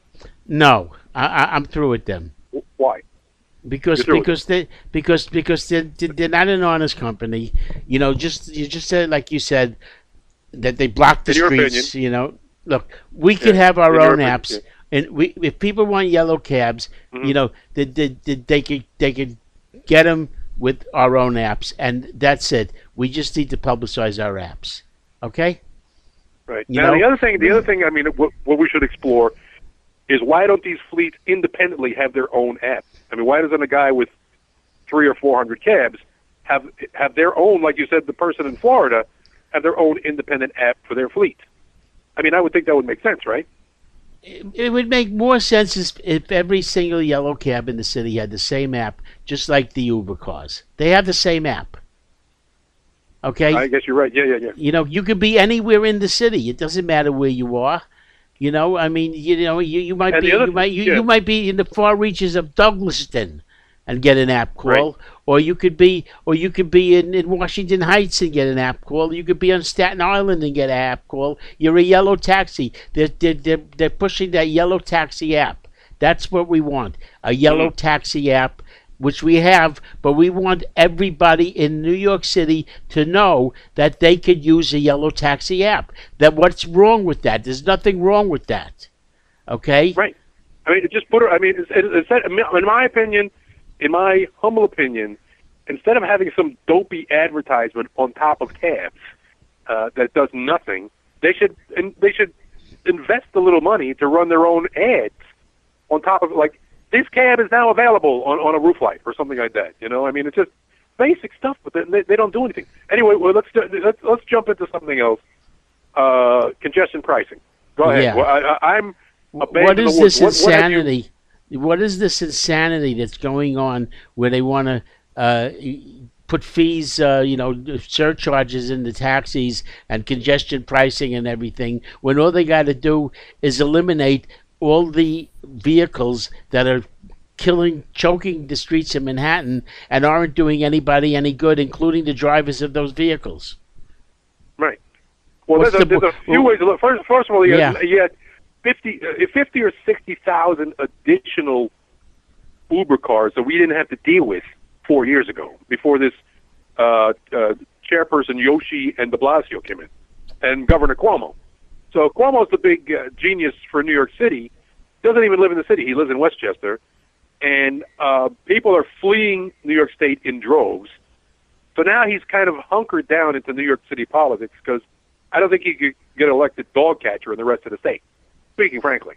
Speaker 1: No, I, I, I'm through with them.
Speaker 2: W- Why?
Speaker 1: Because
Speaker 2: You're through with
Speaker 1: because they because because they're, they're not an honest company. You know, just you just said like you said that they block the
Speaker 2: In your
Speaker 1: streets. You know, look, we can
Speaker 2: Yeah,
Speaker 1: have our
Speaker 2: in your
Speaker 1: own
Speaker 2: opinion,
Speaker 1: apps,
Speaker 2: yeah.
Speaker 1: and we if people want yellow cabs,
Speaker 2: Mhm.
Speaker 1: you know, they, they, they, they could they could get them with our own apps, and that's it. We just need to publicize our apps. Okay.
Speaker 2: Right.
Speaker 1: You
Speaker 2: Now,
Speaker 1: know?
Speaker 2: the other thing, the other thing, I mean, what, what we should explore is why don't these fleets independently have their own app? I mean, why doesn't a guy with three or four hundred cabs have have their own, like you said, the person in Florida have their own independent app for their fleet? I mean, I would think that would make sense, right?
Speaker 1: It, it would make more sense if, if every single yellow cab in the city had the same app, just like the Uber cars. They have the same app. Okay?
Speaker 2: I guess you're right. Yeah, yeah, yeah.
Speaker 1: You know, you could be anywhere in the city. It doesn't matter where you are. You know, I mean, you know, you, you might
Speaker 2: And
Speaker 1: be
Speaker 2: the other-
Speaker 1: you might you,
Speaker 2: yeah.
Speaker 1: you might be in the far reaches of Douglaston and get an app call, or you could be or you could be in, in Washington Heights and get an app call. You could be on Staten Island and get an app call. You're a yellow taxi. They're they're they're, they're pushing that yellow taxi app. That's what we want. A yellow
Speaker 2: Mhm.
Speaker 1: taxi app, which we have, but we want everybody in New York City to know that they could use a yellow taxi app. That what's wrong with that? There's nothing wrong with that. Okay?
Speaker 2: Right. I mean, it just put her. I mean, it's, it's, it's, in my opinion, in my humble opinion, instead of having some dopey advertisement on top of cabs uh, that does nothing, they should and they should invest a little money to run their own ads on top of it. Like, this cab is now available on, on a roof light or something like that. You know, I mean, it's just basic stuff, but they, they don't do anything. Anyway, well, let's let's let's jump into something else. Uh, congestion pricing. Go ahead.
Speaker 1: Yeah.
Speaker 2: Well, I, I, I'm a band
Speaker 1: What
Speaker 2: in the
Speaker 1: is
Speaker 2: woods.
Speaker 1: this
Speaker 2: What- what have you-
Speaker 1: insanity? What is this insanity that's going on where they want to uh, put fees, uh, you know, surcharges in the taxis and congestion pricing and everything, when all they got to do is eliminate all the vehicles that are killing, choking the streets of Manhattan and aren't doing anybody any good, including the drivers of those vehicles.
Speaker 2: Right. Well,
Speaker 1: What's
Speaker 2: there's a,
Speaker 1: the-
Speaker 2: there's a few ways to look. First, first of all, you
Speaker 1: Yeah.
Speaker 2: had, you had fifty, uh, fifty or sixty thousand additional Uber cars that we didn't have to deal with four years ago, before this uh, uh, chairperson Yoshi and De Blasio came in, and Governor Cuomo. So Cuomo's the big uh, genius for New York City. Doesn't even live in the city; he lives in Westchester, and uh, people are fleeing New York State in droves. So now he's kind of hunkered down into New York City politics because I don't think he could get elected dog catcher in the rest of the state, speaking frankly.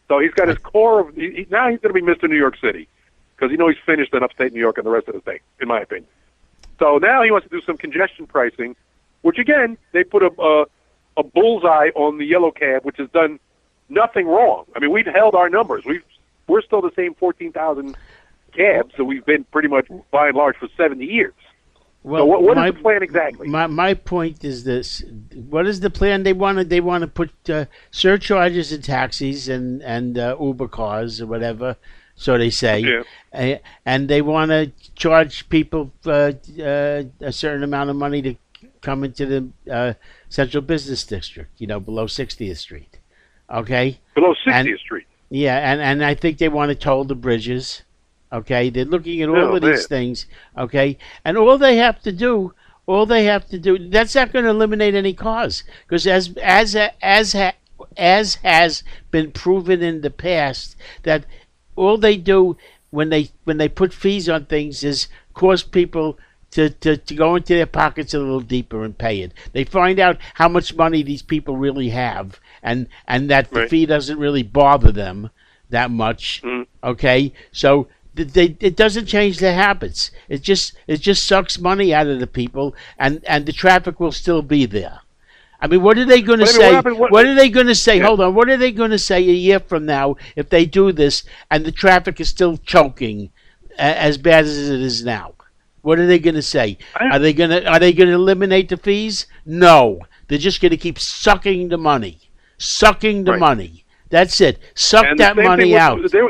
Speaker 2: So he's got his core of he, he, now he's going to be Mister New York City because you know he's finished in upstate New York and the rest of the state, in my opinion. So now he wants to do some congestion pricing, which again they put a a, a bullseye on the yellow cab, which has done nothing wrong. I mean, we've held our numbers. We've we're still the same fourteen thousand cabs that we've been pretty much by and large for seventy years.
Speaker 1: Well,
Speaker 2: so what, what
Speaker 1: my,
Speaker 2: is the plan exactly?
Speaker 1: My my point is this: what is the plan? They want to they want to put uh, surcharges in taxis and and uh, Uber cars or whatever, so they say,
Speaker 2: Yeah.
Speaker 1: uh, and they want to charge people uh, uh, a certain amount of money to come into the uh, central business district, you know, below sixtieth Street. Okay.
Speaker 2: Below sixtieth
Speaker 1: And-
Speaker 2: Street.
Speaker 1: Yeah, and, and I think they want to toll the bridges. Okay, they're looking at all
Speaker 2: Oh,
Speaker 1: of these
Speaker 2: man.
Speaker 1: things. Okay, and all they have to do, all they have to do, that's not going to eliminate any cars, because as as as ha- as has been proven in the past, that all they do when they when they put fees on things is cause people to, to, to go into their pockets a little deeper and pay it. They find out how much money these people really have, and and that the
Speaker 2: Right.
Speaker 1: fee doesn't really bother them that much.
Speaker 2: Mhm.
Speaker 1: Okay, so th- they it doesn't change their habits. It just it just sucks money out of the people, and and the traffic will still be there. I mean, what are they going to
Speaker 2: But I mean,
Speaker 1: say?
Speaker 2: what happened- what-
Speaker 1: What are they going to say?
Speaker 2: Yeah.
Speaker 1: Hold on. What are they going to say a year from now if they do this and the traffic is still choking a- as bad as it is now? What are they going to say?
Speaker 2: I-
Speaker 1: Are they going to are they going to eliminate the fees? No. They're just going to keep sucking the money, sucking the
Speaker 2: Right.
Speaker 1: money. That's it. Suck
Speaker 2: And the
Speaker 1: that
Speaker 2: same thing
Speaker 1: money
Speaker 2: with-
Speaker 1: out.
Speaker 2: They were,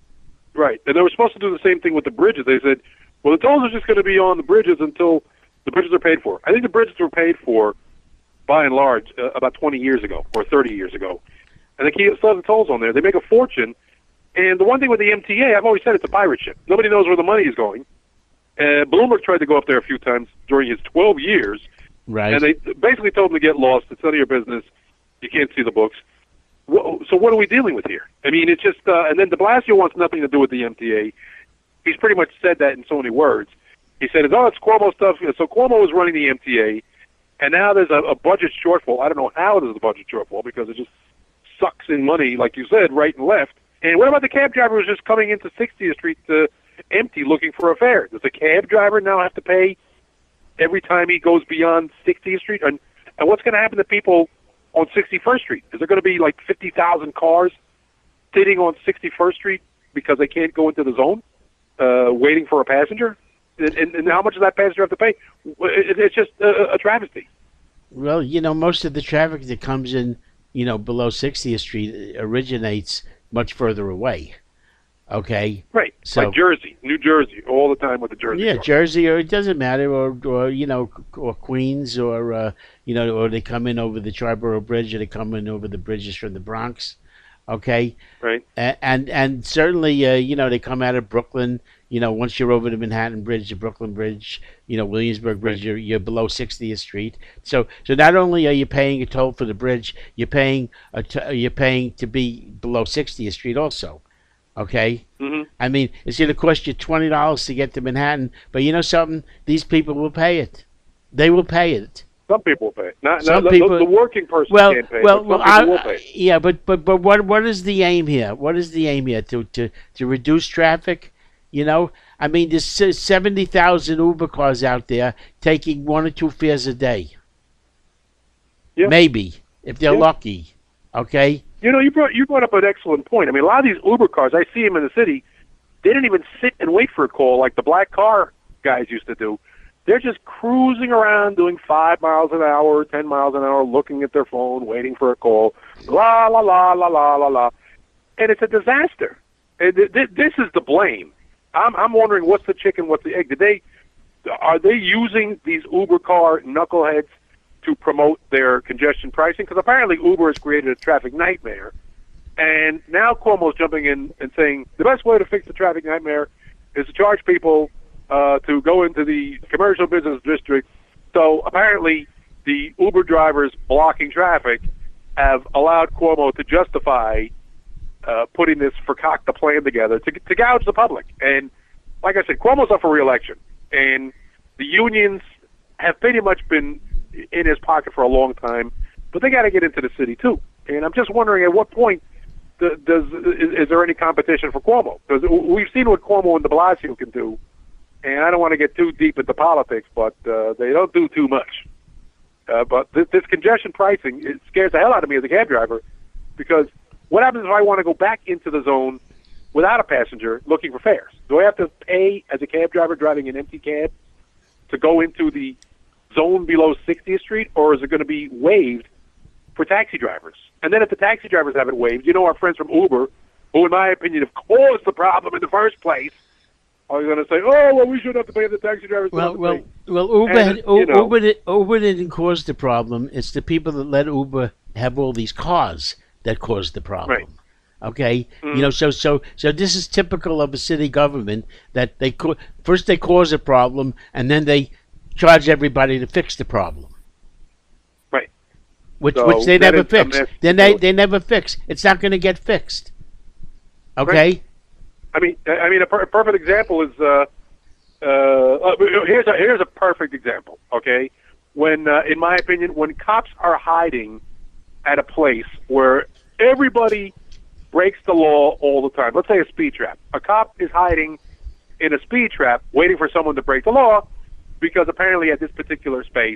Speaker 2: right, and they were supposed to do the same thing with the bridges. They said, well, the tolls are just going to be on the bridges until the bridges are paid for. I think the bridges were paid for, by and large, uh, about twenty years ago or thirty years ago. And they keep still have the tolls on there. They make a fortune. And the one thing with the M T A, I've always said it's a pirate ship. Nobody knows where the money is going. Uh, Bloomberg tried to go up there a few times during his twelve years,
Speaker 1: Right.
Speaker 2: and they basically told him to get lost. It's none of your business. You can't see the books. Wha- So what are we dealing with here? I mean, it's just, uh, and then de Blasio wants nothing to do with the M T A. He's pretty much said that in so many words. He said, oh, it's Cuomo stuff. So Cuomo was running the M T A, and now there's a, a budget shortfall. I don't know how there's a budget shortfall because it just sucks in money, like you said, right and left. And what about the cab driver who's just coming into sixtieth Street to empty looking for a fare? Does the cab driver now have to pay every time he goes beyond sixtieth Street? And, and what's going to happen to people on sixty-first Street? Is there going to be like fifty thousand cars sitting on sixty-first Street because they can't go into the zone, uh, waiting for a passenger? And, and, and how much does that passenger have to pay? It, it's just a, a travesty.
Speaker 1: Well, you know, most of the traffic that comes in, you know, below sixtieth Street originates much further away. Okay.
Speaker 2: Right.
Speaker 1: So-
Speaker 2: like Jersey, New Jersey, all the time with the Jersey.
Speaker 1: Yeah,
Speaker 2: cars.
Speaker 1: Jersey, or it doesn't matter, or, or you know, or Queens, or uh, you know, or they come in over the Triborough Bridge, or they come in over the bridges from the Bronx. Okay.
Speaker 2: Right.
Speaker 1: And and, and certainly, uh, you know, they come out of Brooklyn. You know, once you're over the Manhattan Bridge, the Brooklyn Bridge, you know, Williamsburg Bridge,
Speaker 2: Right.
Speaker 1: you're, you're below sixtieth Street. So, so not only are you paying a toll for the bridge, you're paying a t- you're paying to be below sixtieth Street also. Okay.
Speaker 2: hmm
Speaker 1: I mean, it's going to cost you twenty dollars to get to Manhattan, but you know something? These people will pay it. They will pay it.
Speaker 2: Some people will pay it. Not,
Speaker 1: Some
Speaker 2: not,
Speaker 1: people-
Speaker 2: the, the working person
Speaker 1: Well,
Speaker 2: can't pay
Speaker 1: well,
Speaker 2: it, but
Speaker 1: well,
Speaker 2: some people
Speaker 1: I,
Speaker 2: will pay it.
Speaker 1: yeah, but but but what what is the aim here? What is the aim here to to to reduce traffic? You know, I mean, there's seventy thousand Uber cars out there taking one or two fares a day.
Speaker 2: Yeah.
Speaker 1: Maybe if they're
Speaker 2: Yeah.
Speaker 1: lucky. Okay.
Speaker 2: You know, you brought you brought up an excellent point. I mean, a lot of these Uber cars, I see them in the city. They don't even sit and wait for a call like the black car guys used to do. They're just cruising around doing five miles an hour, ten miles an hour, looking at their phone, waiting for a call. La la la la la la la, and it's a disaster. And th- th- this is the blame. I'm I'm wondering what's the chicken, what's the egg? Did they are they using these Uber car knuckleheads to promote their congestion pricing? Because apparently Uber has created a traffic nightmare. And now Cuomo's jumping in and saying the best way to fix the traffic nightmare is to charge people uh, to go into the commercial business district. So apparently the Uber drivers blocking traffic have allowed Cuomo to justify uh, putting this fakakta plan together to, to gouge the public. And like I said, Cuomo's up for re-election. And the unions have pretty much been in his pocket for a long time, but they got to get into the city too. And I'm just wondering at what point th- does is, is there any competition for Cuomo? Because we've seen what Cuomo and de Blasio can do, and I don't want to get too deep into politics, but uh, they don't do too much. Uh, but th- this congestion pricing, it scares the hell out of me as a cab driver, because what happens if I want to go back into the zone without a passenger looking for fares? Do I have to pay as a cab driver driving an empty cab to go into the zone below sixtieth Street, or is it going to be waived for taxi drivers? And then if the taxi drivers have it waived, you know our friends from Uber, who in my opinion have caused the problem in the first place, are going to say, oh, well, we shouldn't have to pay the taxi drivers.
Speaker 1: Well, well,
Speaker 2: pay.
Speaker 1: well, Uber,
Speaker 2: And,
Speaker 1: had,
Speaker 2: you know,
Speaker 1: Uber, did, Uber didn't cause the problem. It's the people that let Uber have all these cars that caused the problem.
Speaker 2: Right.
Speaker 1: Okay,
Speaker 2: Mm.
Speaker 1: you know, so so so this is typical of a city government that they co- first they cause a problem and then they charge everybody to fix the problem.
Speaker 2: Right.
Speaker 1: Which
Speaker 2: So
Speaker 1: which they
Speaker 2: that
Speaker 1: never
Speaker 2: is a
Speaker 1: fix.
Speaker 2: mess.
Speaker 1: Then they
Speaker 2: So-
Speaker 1: they never fix. It's not going to get fixed. Okay.
Speaker 2: Right. I mean, I mean, a, per- a perfect example is uh, uh, here's a here's a perfect example. Okay, when uh, in my opinion, when cops are hiding at a place where everybody breaks the law all the time. Let's say a speed trap. A cop is hiding in a speed trap, waiting for someone to break the law, because apparently at this particular space,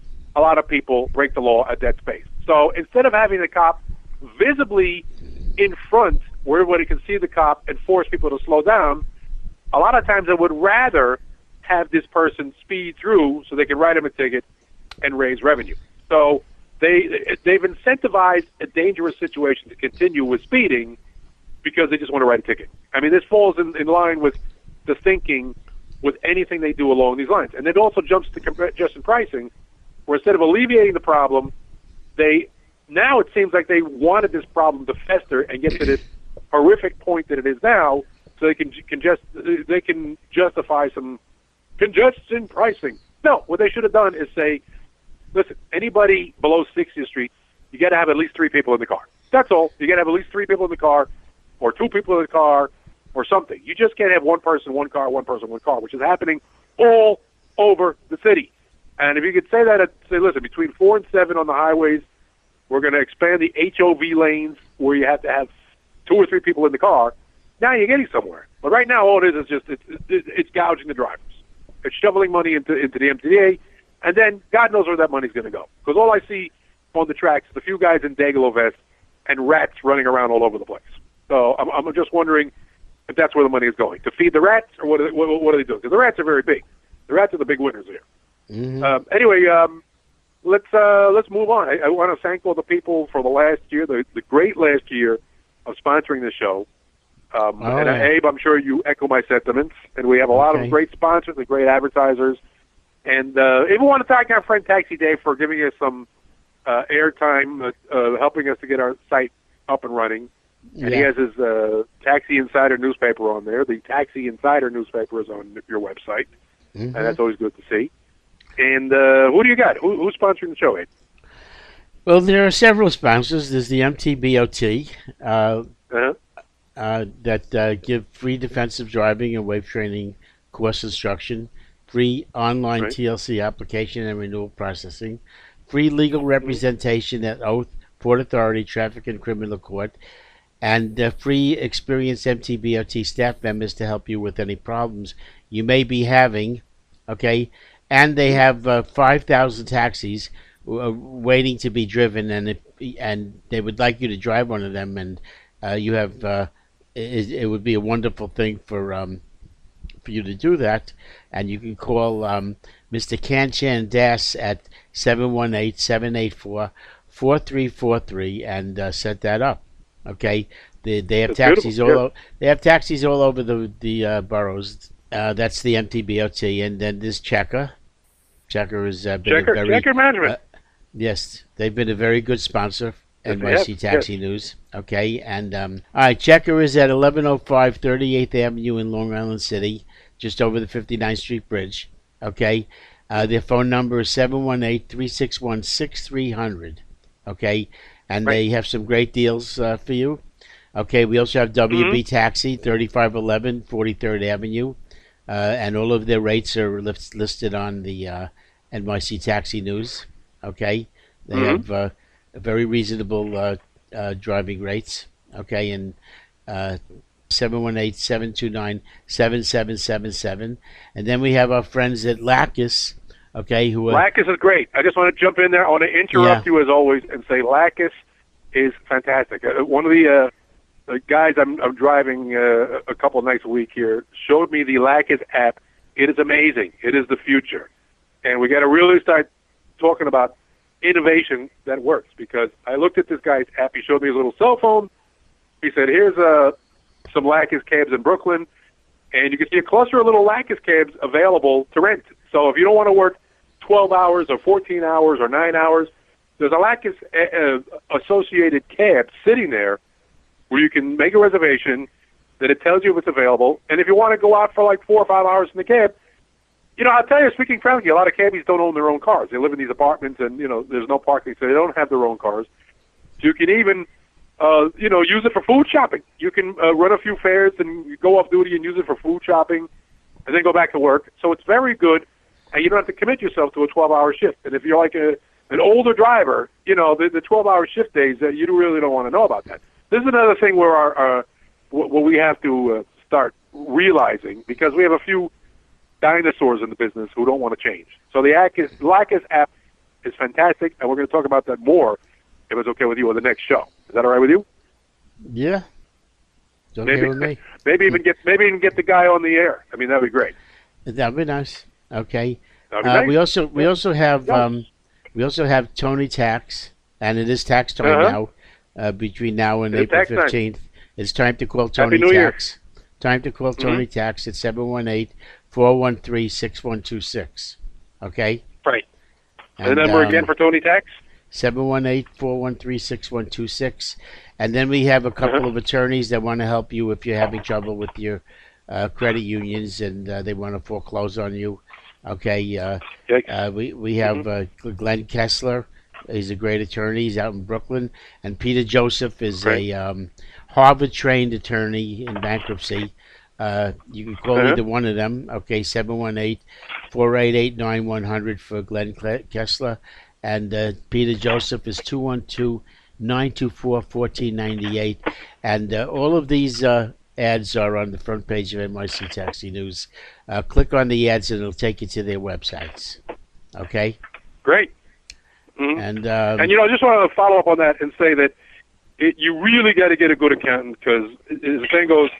Speaker 2: a lot of people break the law at that space. So instead of having the cop visibly in front where everybody can see the cop and force people to slow down, a lot of times I would rather have this person speed through so they can write him a ticket and raise revenue. So they, they've incentivized a dangerous situation to continue with speeding because they just want to write a ticket. I mean, this falls in, in line with the thinking with anything they do along these lines. And it also jumps to congestion pricing, where instead of alleviating the problem, they now it seems like they wanted this problem to fester and get to this horrific point that it is now, so they can congest, they can justify some congestion pricing. No, what they should have done is say, listen, anybody below sixtieth Street, you got to have at least three people in the car. That's all. You got to have at least three people in the car, or two people in the car, or something. You just can't have one person, one car, one person, one car, which is happening all over the city. And if you could say that, at, say, listen, between four and seven on the highways, we're going to expand the H O V lanes where you have to have two or three people in the car. Now you're getting somewhere. But right now, all it is is just it's, it's, it's gouging the drivers. It's shoveling money into into the M T A, and then God knows where that money's going to go. Because all I see on the tracks is a few guys in Dayglow vests and rats running around all over the place. So I'm, I'm just wondering if that's where the money is going, to feed the rats, or what are they, what, what are they doing? Because the rats are very big. The rats are the big winners here.
Speaker 1: Mm-hmm.
Speaker 2: Um, anyway, um, let's uh, let's move on. I, I want to thank all the people for the last year, the, the great last year of sponsoring the show. Um,
Speaker 1: oh,
Speaker 2: and uh,
Speaker 1: yeah.
Speaker 2: Abe, I'm sure you echo my sentiments. And we have a lot
Speaker 1: Okay.
Speaker 2: of great sponsors and great advertisers. And uh, even want to thank our friend Taxi Dave for giving us some uh, airtime, uh, uh, helping us to get our site up and running. And he
Speaker 1: Yeah.
Speaker 2: has his uh, Taxi Insider newspaper on there. The Taxi Insider newspaper is on your website,
Speaker 1: Mhm.
Speaker 2: and that's always good to see. And uh, who do you got? Who, who's sponsoring the show, Abe?
Speaker 1: Well, there are several sponsors. There's the M T B O T uh,
Speaker 2: Uh-huh.
Speaker 1: uh, that uh, give free defensive driving and wave training course instruction, free online
Speaker 2: Right.
Speaker 1: T L C application and renewal processing, free legal representation at Oath, Port Authority, Traffic and Criminal Court, and uh, free experienced M T B O T staff members to help you with any problems you may be having. Okay, and they have uh, five thousand taxis uh, waiting to be driven, and if, and they would like you to drive one of them, and uh, you have uh, it, it would be a wonderful thing for um, for you to do that, and you can call um, Mister Kanchan Das at seven one eight, seven eight four, four three four three and uh, set that up. Okay, they they have
Speaker 2: That's
Speaker 1: taxis
Speaker 2: beautiful,
Speaker 1: all
Speaker 2: yeah.
Speaker 1: o- they have taxis all over the the uh, boroughs. Uh, that's the M T B O T, and then there's Checker. Checker has uh, been
Speaker 2: Checker,
Speaker 1: a very
Speaker 2: Checker Management.
Speaker 1: uh, yes, they've been a very good sponsor.
Speaker 2: Yes, they
Speaker 1: N Y C
Speaker 2: have,
Speaker 1: Taxi
Speaker 2: yes.
Speaker 1: News. Okay, and um, all right, Checker is at eleven oh five thirty-eighth Avenue in Long Island City, just over the fifty-ninth Street Bridge. Okay, uh, their phone number is seven one eight, three six one, six three zero zero. Okay, and
Speaker 2: Right.
Speaker 1: they have some great deals uh, for you. Okay, we also have W B
Speaker 2: Mm-hmm.
Speaker 1: Taxi, thirty-five eleven forty-third Avenue, uh, and all of their rates are list- listed on the uh, N Y C Taxi News. Okay, they
Speaker 2: Mhm.
Speaker 1: have uh, very reasonable uh, uh, driving rates. okay, and uh, seven one eight, seven two nine, seven seven seven seven. And then we have our friends at Lacus, okay, who are...
Speaker 2: Lacus is great. I just want to jump in there. I want to interrupt
Speaker 1: Yeah.
Speaker 2: you as always and say Lacus is fantastic. Uh, one of the, uh, the guys I'm, I'm driving uh, a couple nights a week here showed me the Lacus app. It is amazing. It is the future. And we got to really start talking about innovation that works, because I looked at this guy's app. He showed me his little cell phone. He said, here's uh, some Lacus cabs in Brooklyn, and you can see a cluster of little Lacus cabs available to rent. So if you don't want to work twelve hours or fourteen hours or nine hours, there's a Lacus uh, associated cab sitting there where you can make a reservation, that it tells you if it's available. And if you want to go out for like four or five hours in the cab, you know, I'll tell you, speaking frankly, a lot of cabbies don't own their own cars. They live in these apartments, and, you know, there's no parking, so they don't have their own cars. You can even, uh, you know, use it for food shopping. You can uh, run a few fares and go off duty and use it for food shopping and then go back to work. So it's very good, and you don't have to commit yourself to a twelve-hour shift. And if you're like a, an older driver, you know, the, the twelve-hour shift days, uh, you really don't want to know about that. This is another thing where our, our what we have to uh, start realizing, because we have a few dinosaurs in the business who don't want to change. So the Lacus, Lacus app is fantastic, and we're going to talk about that more, if it's okay with you, on the next show. Is that all right with you?
Speaker 1: Yeah. It's okay
Speaker 2: Maybe,
Speaker 1: with me.
Speaker 2: maybe even get maybe even get the guy on the air. I mean, that'd be great.
Speaker 1: That'd be nice. Okay.
Speaker 2: That'd be
Speaker 1: Uh,
Speaker 2: nice.
Speaker 1: we also we also have
Speaker 2: Yeah.
Speaker 1: um, we also have Tony Tax, and it is tax time
Speaker 2: Uh-huh.
Speaker 1: now. Uh, between now and
Speaker 2: It's
Speaker 1: April
Speaker 2: tax time.
Speaker 1: fifteenth, it's time to call Tony
Speaker 2: New Year.
Speaker 1: Tax. Time to call Tony
Speaker 2: Mhm.
Speaker 1: Tax at seven one eight, four one three, six one two six. Okay.
Speaker 2: Right. And, the number
Speaker 1: um,
Speaker 2: again for Tony Tax?
Speaker 1: seven one eight, four one three, six one two six. And then we have a couple
Speaker 2: Uh-huh.
Speaker 1: of attorneys that want to help you if you're having trouble with your uh, credit unions and uh, they want to foreclose on you. Okay. Uh,
Speaker 2: Yikes.
Speaker 1: uh, we, we have uh, Glenn Kessler. He's a great attorney. He's out in Brooklyn. And Peter Joseph is
Speaker 2: Great.
Speaker 1: a um, Harvard-trained attorney in bankruptcy. Uh, you can call
Speaker 2: Uh-huh.
Speaker 1: either one of them. Okay, seven one eight, four eight eight, nine one zero zero for Glenn Cle- Kessler. And uh, Peter Joseph is two one two, nine two four, one four nine eight. And uh, all of these uh, ads are on the front page of N Y C Taxi News. Uh, click on the ads and it'll take you to their websites. Okay?
Speaker 2: Great. Mhm.
Speaker 1: And, um,
Speaker 2: And, you know, I just want to follow up on that and say that it, you really got to get a good accountant, because, as the saying goes,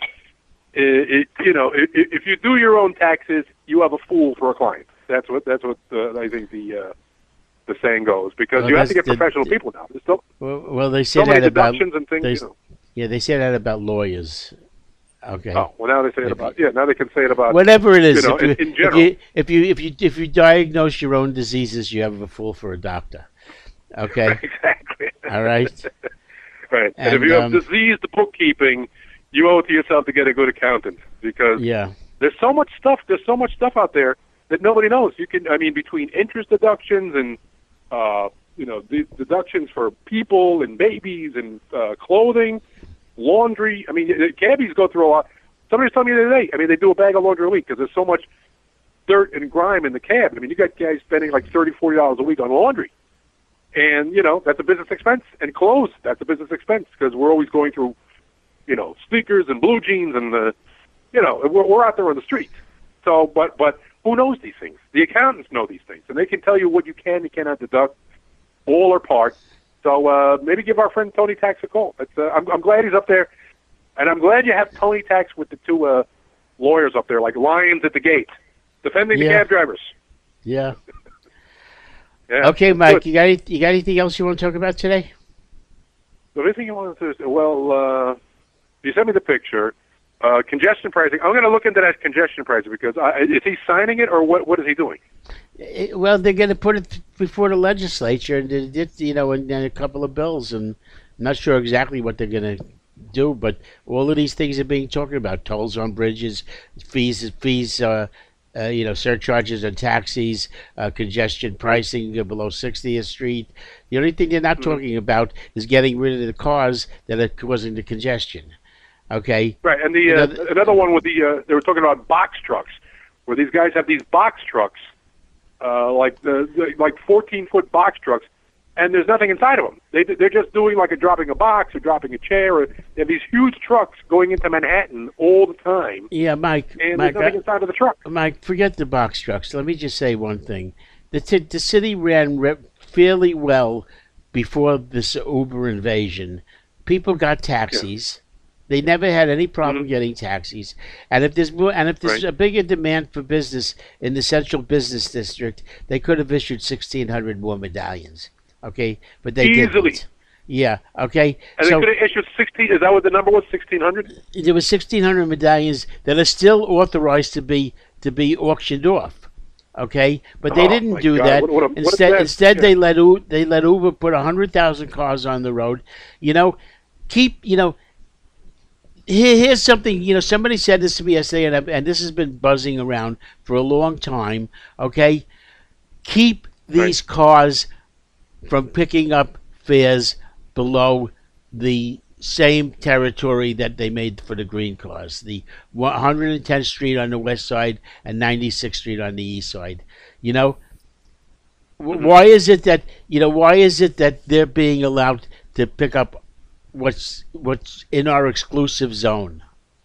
Speaker 2: it, it, you know, if, if you do your own taxes, you have a fool for a client. That's what that's what uh, I think the uh, the saying goes, because
Speaker 1: Well,
Speaker 2: you have to
Speaker 1: that's
Speaker 2: get
Speaker 1: the-
Speaker 2: professional
Speaker 1: the-
Speaker 2: people now. There's so,
Speaker 1: well, well, they say
Speaker 2: so many
Speaker 1: that about
Speaker 2: deductions and things.
Speaker 1: they-
Speaker 2: You know.
Speaker 1: yeah, they say that about lawyers. Okay.
Speaker 2: Oh, well, now they say it
Speaker 1: If
Speaker 2: about yeah. Now they can say it about
Speaker 1: Whatever it is,
Speaker 2: you know,
Speaker 1: if, you,
Speaker 2: in- in
Speaker 1: if
Speaker 2: general.
Speaker 1: you if you if you if you diagnose your own diseases, you have a fool for a doctor. Okay.
Speaker 2: exactly.
Speaker 1: All right.
Speaker 2: Right. And,
Speaker 1: And,
Speaker 2: if you have
Speaker 1: um,
Speaker 2: diseased bookkeeping, you owe it to yourself to get a good accountant, because
Speaker 1: Yeah.
Speaker 2: there's so much stuff. There's so much stuff out there that nobody knows. You can, I mean, between interest deductions and, uh, you know, the deductions for people and babies and uh, clothing, laundry. I mean, the cabbies go through a lot. Somebody was telling me the other day. I mean, they do a bag of laundry a week because there's so much dirt and grime in the cab. I mean, you got guys spending like thirty, forty dollars a week on laundry. And, you know, that's a business expense. And clothes, that's a business expense, because we're always going through, you know, sneakers and blue jeans and, the, you know, we're, we're out there on the street. So, but but who knows these things? The accountants know these things, and they can tell you what you can and cannot deduct, all or part. So uh, maybe give our friend Tony Tax a call. It's, uh, I'm, I'm glad he's up there, and I'm glad you have Tony Tax with the two uh, lawyers up there, like lions at the gate, defending the
Speaker 1: Yeah.
Speaker 2: cab drivers.
Speaker 1: Yeah.
Speaker 2: Yeah.
Speaker 1: Okay, Mike.
Speaker 2: Good.
Speaker 1: You got any, you got anything else you want to talk about today?
Speaker 2: The only thing you wanted to say, well, uh, you sent me the picture. Uh, congestion pricing. I'm going to look into that congestion pricing, because I, is he signing it, or what? What is he doing?
Speaker 1: It- well, they're going to put it before the legislature, and they did, you know, and, and a couple of bills, and I'm not sure exactly what they're going to do, but all of these things are being talked about: tolls on bridges, fees, fees, uh, uh, you know, surcharges on taxis, uh, congestion pricing uh, below sixtieth Street. The only thing they're not
Speaker 2: Mm-hmm.
Speaker 1: talking about is getting rid of the cars that are causing the congestion. Okay.
Speaker 2: Right, and the uh,
Speaker 1: Another-
Speaker 2: another one with the uh, they were talking about box trucks, where these guys have these box trucks, uh, like the, the like fourteen foot box trucks, and there's nothing inside of them. They, they're just doing like a dropping a box or dropping a chair. Or they have these huge trucks going into Manhattan all the time.
Speaker 1: Yeah, Mike.
Speaker 2: And
Speaker 1: Mike,
Speaker 2: there's nothing
Speaker 1: I,
Speaker 2: inside of the truck.
Speaker 1: Mike, forget the box trucks. Let me just say one thing: the t- the city ran re- fairly well before this Uber invasion. People got taxis. Yeah. They never had any problem mm-hmm. getting taxis. And if there's more, and if there's right. a bigger demand for business in the central business district, they could have issued sixteen hundred more medallions. Okay, but they
Speaker 2: easily.
Speaker 1: Didn't. Yeah. Okay.
Speaker 2: And so, they could have issued sixteen. Is that what the number was? Sixteen hundred.
Speaker 1: There was sixteen hundred medallions that are still authorized to be to be auctioned off. Okay, but they
Speaker 2: oh,
Speaker 1: do do
Speaker 2: God.
Speaker 1: that.
Speaker 2: What, what a,
Speaker 1: instead,
Speaker 2: what
Speaker 1: instead
Speaker 2: yeah.
Speaker 1: they let U- they let Uber put a hundred thousand cars on the road. You know, keep you know. Here, here's something, you know, somebody said this to me yesterday, and, and this has been buzzing around for a long time, okay? Keep these right. cars from picking up fares below the same territory that they made for the green cars, the one hundred tenth Street on the west side and ninety-sixth Street on the east side. You know, mm-hmm. why is it that, you know, why is it that they're being allowed to pick up what's what's in our exclusive zone?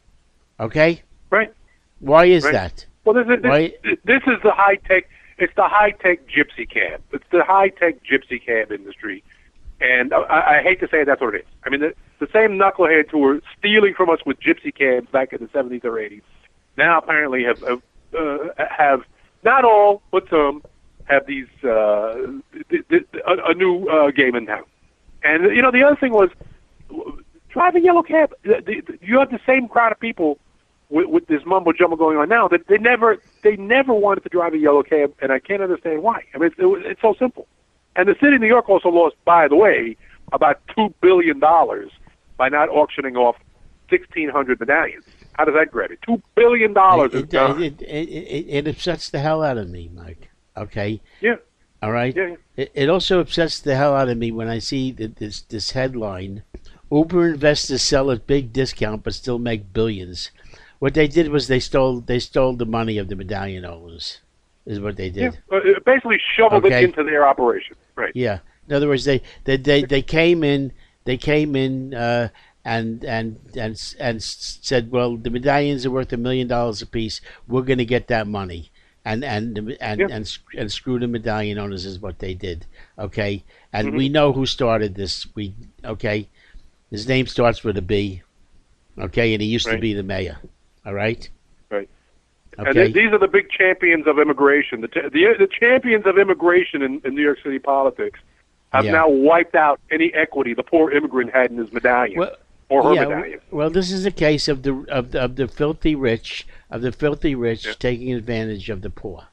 Speaker 1: Okay?
Speaker 2: Right.
Speaker 1: Why is
Speaker 2: right.
Speaker 1: that?
Speaker 2: Well, this is, this,
Speaker 1: Why?
Speaker 2: this is the high-tech, it's the high-tech gypsy cab. It's the high-tech gypsy cab industry. And I, I hate to say that's what it is. I mean, the, the same knuckleheads who were stealing from us with gypsy cabs back in the seventies or eighties now apparently have, have, uh, have not all, but some, have these, uh, th- th- a, a new uh, game in town. And, you know, the other thing was, drive a yellow cab. The, the, you have the same crowd of people with, with this mumbo jumbo going on now that they never they never wanted to drive a yellow cab, and I can't understand why. I mean, it's, it, it's so simple. And the city of New York also lost, by the way, about two billion dollars by not auctioning off sixteen hundred medallions. How does that grab it? two billion dollars is
Speaker 1: it,
Speaker 2: gone.
Speaker 1: It, it, it, it upsets the hell out of me, Mike. Okay?
Speaker 2: Yeah.
Speaker 1: All right?
Speaker 2: Yeah, yeah.
Speaker 1: It, it also upsets the hell out of me when I see that this, this headline, Uber investors sell at big discount but still make billions. What they did was they stole they stole the money of the medallion owners, is what they did.
Speaker 2: Yeah, uh, basically shoveled
Speaker 1: okay.
Speaker 2: it into their operation. Right.
Speaker 1: Yeah. In other words, they they they, they came in they came in uh, and and and and said, well, the medallions are worth a million dollars apiece. We're going to get that money, and and and
Speaker 2: yeah.
Speaker 1: and, and screw the medallion owners is what they did. Okay, and
Speaker 2: mm-hmm.
Speaker 1: we know who started this. We okay, his name starts with a B. Okay, and he used
Speaker 2: right.
Speaker 1: to be the mayor. All right.
Speaker 2: Right.
Speaker 1: Okay.
Speaker 2: And th- these are the big champions of immigration. The t- the, the champions of immigration in, in New York City politics have
Speaker 1: yeah.
Speaker 2: now wiped out any equity the poor immigrant had in his medallion
Speaker 1: well,
Speaker 2: or her
Speaker 1: yeah,
Speaker 2: medallion.
Speaker 1: Well, this is a case of the of the, of the filthy rich of the filthy rich
Speaker 2: yeah.
Speaker 1: taking advantage of the poor.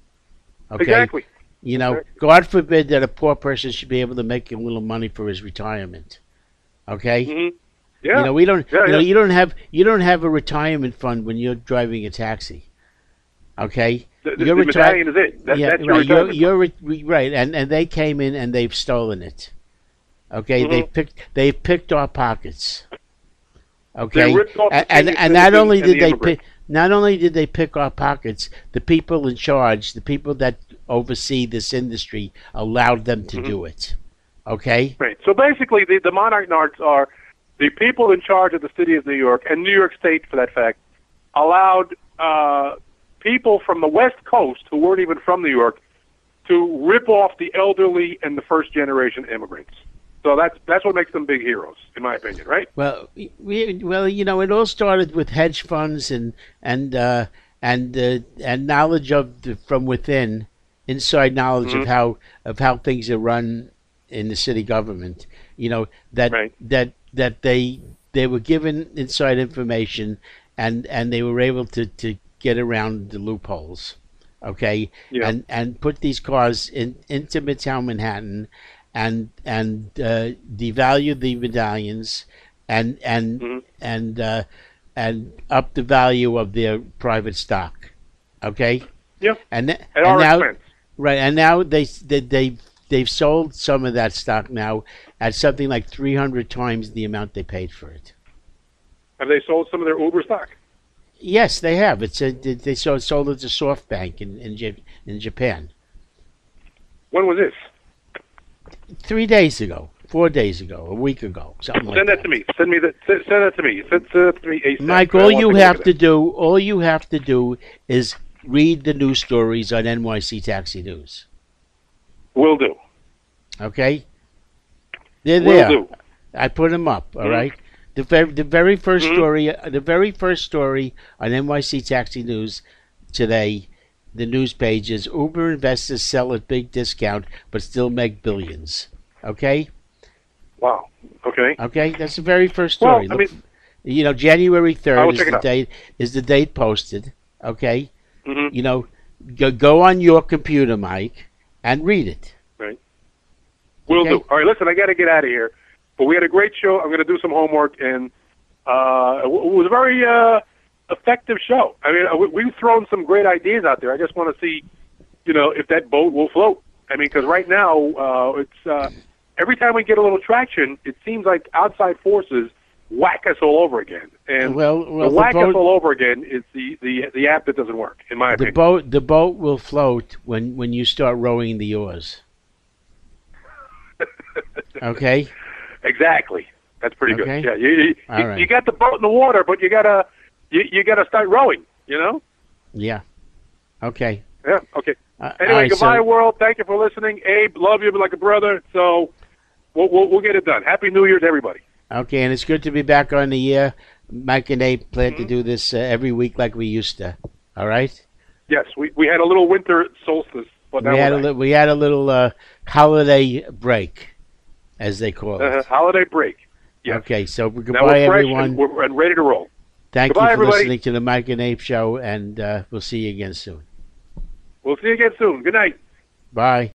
Speaker 1: Okay.
Speaker 2: Exactly.
Speaker 1: You know,
Speaker 2: exactly.
Speaker 1: God forbid that a poor person should be able to make a little money for his retirement. Okay.
Speaker 2: Mm-hmm. Yeah.
Speaker 1: You know, we don't.
Speaker 2: Yeah,
Speaker 1: you know,
Speaker 2: yeah.
Speaker 1: you don't have you don't have a retirement fund when you're driving a taxi. Okay.
Speaker 2: The, the,
Speaker 1: your
Speaker 2: the
Speaker 1: reti-
Speaker 2: medallion is it. That,
Speaker 1: yeah,
Speaker 2: that's your
Speaker 1: right. You're,
Speaker 2: retirement
Speaker 1: you're re- right, and and they came in and they've stolen it. Okay,
Speaker 2: mm-hmm.
Speaker 1: they picked they picked our pockets. Okay,
Speaker 2: They ripped off the
Speaker 1: and and,
Speaker 2: senior
Speaker 1: and not
Speaker 2: citizens
Speaker 1: only
Speaker 2: and
Speaker 1: did
Speaker 2: the
Speaker 1: they
Speaker 2: immigrants.
Speaker 1: pick, not only did they pick our pockets, the people in charge, the people that oversee this industry, allowed them to
Speaker 2: mm-hmm.
Speaker 1: do it. Okay.
Speaker 2: Right. So basically, the, the monarch narcs are the people in charge of the city of New York, and New York State, for that fact, allowed uh, people from the West Coast who weren't even from New York to rip off the elderly and the first-generation immigrants. So that's that's what makes them big heroes, in my opinion, right?
Speaker 1: Well, we, well, you know, it all started with hedge funds and and uh, and uh, and knowledge of the, from within, inside knowledge
Speaker 2: mm-hmm.
Speaker 1: of how of how things are run in the city government. You know that
Speaker 2: right.
Speaker 1: that that they they were given inside information, and and they were able to, to get around the loopholes. Okay,
Speaker 2: yeah.
Speaker 1: and and put these cars in into Midtown Manhattan. And and uh, devalue the medallions, and and
Speaker 2: mm-hmm.
Speaker 1: and uh, and up the value of their private stock, okay?
Speaker 2: Yeah.
Speaker 1: And, th-
Speaker 2: At
Speaker 1: and
Speaker 2: our
Speaker 1: now,
Speaker 2: expense.
Speaker 1: right? And now they they they they've sold some of that stock now at something like three hundred times the amount they paid for it.
Speaker 2: Have they sold some of their Uber stock?
Speaker 1: Yes, they have. It's a, they sold sold it to SoftBank in in, in Japan.
Speaker 2: When was this?
Speaker 1: Three days ago, four days ago, a week ago, something like
Speaker 2: Send that to me. Send me that. Send, send that to me. Send, send that to me ASAP.
Speaker 1: Mike,
Speaker 2: I
Speaker 1: all
Speaker 2: want
Speaker 1: you
Speaker 2: take a
Speaker 1: have
Speaker 2: look
Speaker 1: to
Speaker 2: at
Speaker 1: do, all you have to do is read the news stories on N Y C Taxi News.
Speaker 2: it. Will do.
Speaker 1: Okay? They're
Speaker 2: Will
Speaker 1: there.
Speaker 2: do.
Speaker 1: I put them up, all
Speaker 2: Mhm.
Speaker 1: right? The very, the very first
Speaker 2: Mhm.
Speaker 1: story, uh, the very first story on N Y C Taxi News today, the news page is Uber investors sell at big discount but still make billions. Okay?
Speaker 2: Wow. Okay.
Speaker 1: Okay? That's the very first
Speaker 2: Well,
Speaker 1: story.
Speaker 2: I
Speaker 1: Look,
Speaker 2: mean,
Speaker 1: you know, January
Speaker 2: I
Speaker 1: third
Speaker 2: will
Speaker 1: is
Speaker 2: check it
Speaker 1: the
Speaker 2: out.
Speaker 1: date is the date posted. Okay?
Speaker 2: hmm
Speaker 1: You know, go, go on your computer, Mike, and read it.
Speaker 2: Right. Will
Speaker 1: Okay.
Speaker 2: do. All right. Listen, I got to get out of here. But we had a great show. I'm going to do some homework, and uh, it w- it was a very uh, effective show. I mean, uh, we- we've thrown some great ideas out there. I just want to see, you know, if that boat will float. I mean, because right now uh, it's uh, every time we get a little traction, it seems like outside forces whack us all over again. And
Speaker 1: Well, well,
Speaker 2: the
Speaker 1: the
Speaker 2: whack us
Speaker 1: boat,
Speaker 2: all over again is the, the, the app that doesn't work, in my
Speaker 1: the
Speaker 2: opinion.
Speaker 1: boat, the boat will float when when you start rowing the oars. Okay.
Speaker 2: Exactly. That's pretty
Speaker 1: Okay.
Speaker 2: good. Yeah, you you,
Speaker 1: All
Speaker 2: you,
Speaker 1: right.
Speaker 2: you got the boat in the water, but you gotta you, you gotta start rowing. You know.
Speaker 1: Yeah. Okay.
Speaker 2: Yeah. Okay.
Speaker 1: Uh, all
Speaker 2: Anyway,
Speaker 1: right,
Speaker 2: goodbye,
Speaker 1: so-
Speaker 2: world. Thank you for listening. Abe, love you like a brother. So we'll we'll, we'll get it done. Happy New Year to everybody.
Speaker 1: Okay, and it's good to be back on the air. Mike and Abe plan to
Speaker 2: Mhm.
Speaker 1: do this uh, every week like we used to. All right.
Speaker 2: Yes, we, we had a little winter solstice, but now
Speaker 1: We had a
Speaker 2: we're
Speaker 1: li- we had a little uh, holiday break, as they call
Speaker 2: back.
Speaker 1: it.
Speaker 2: uh, holiday break. Yes.
Speaker 1: Okay, so
Speaker 2: Now
Speaker 1: goodbye,
Speaker 2: we're fresh
Speaker 1: everyone.
Speaker 2: and, we're, and ready to roll.
Speaker 1: Thank
Speaker 2: Goodbye,
Speaker 1: you for
Speaker 2: everybody.
Speaker 1: listening to the Mike and Abe show, and uh, we'll see you again soon.
Speaker 2: We'll see you again soon. Good night.
Speaker 1: Bye.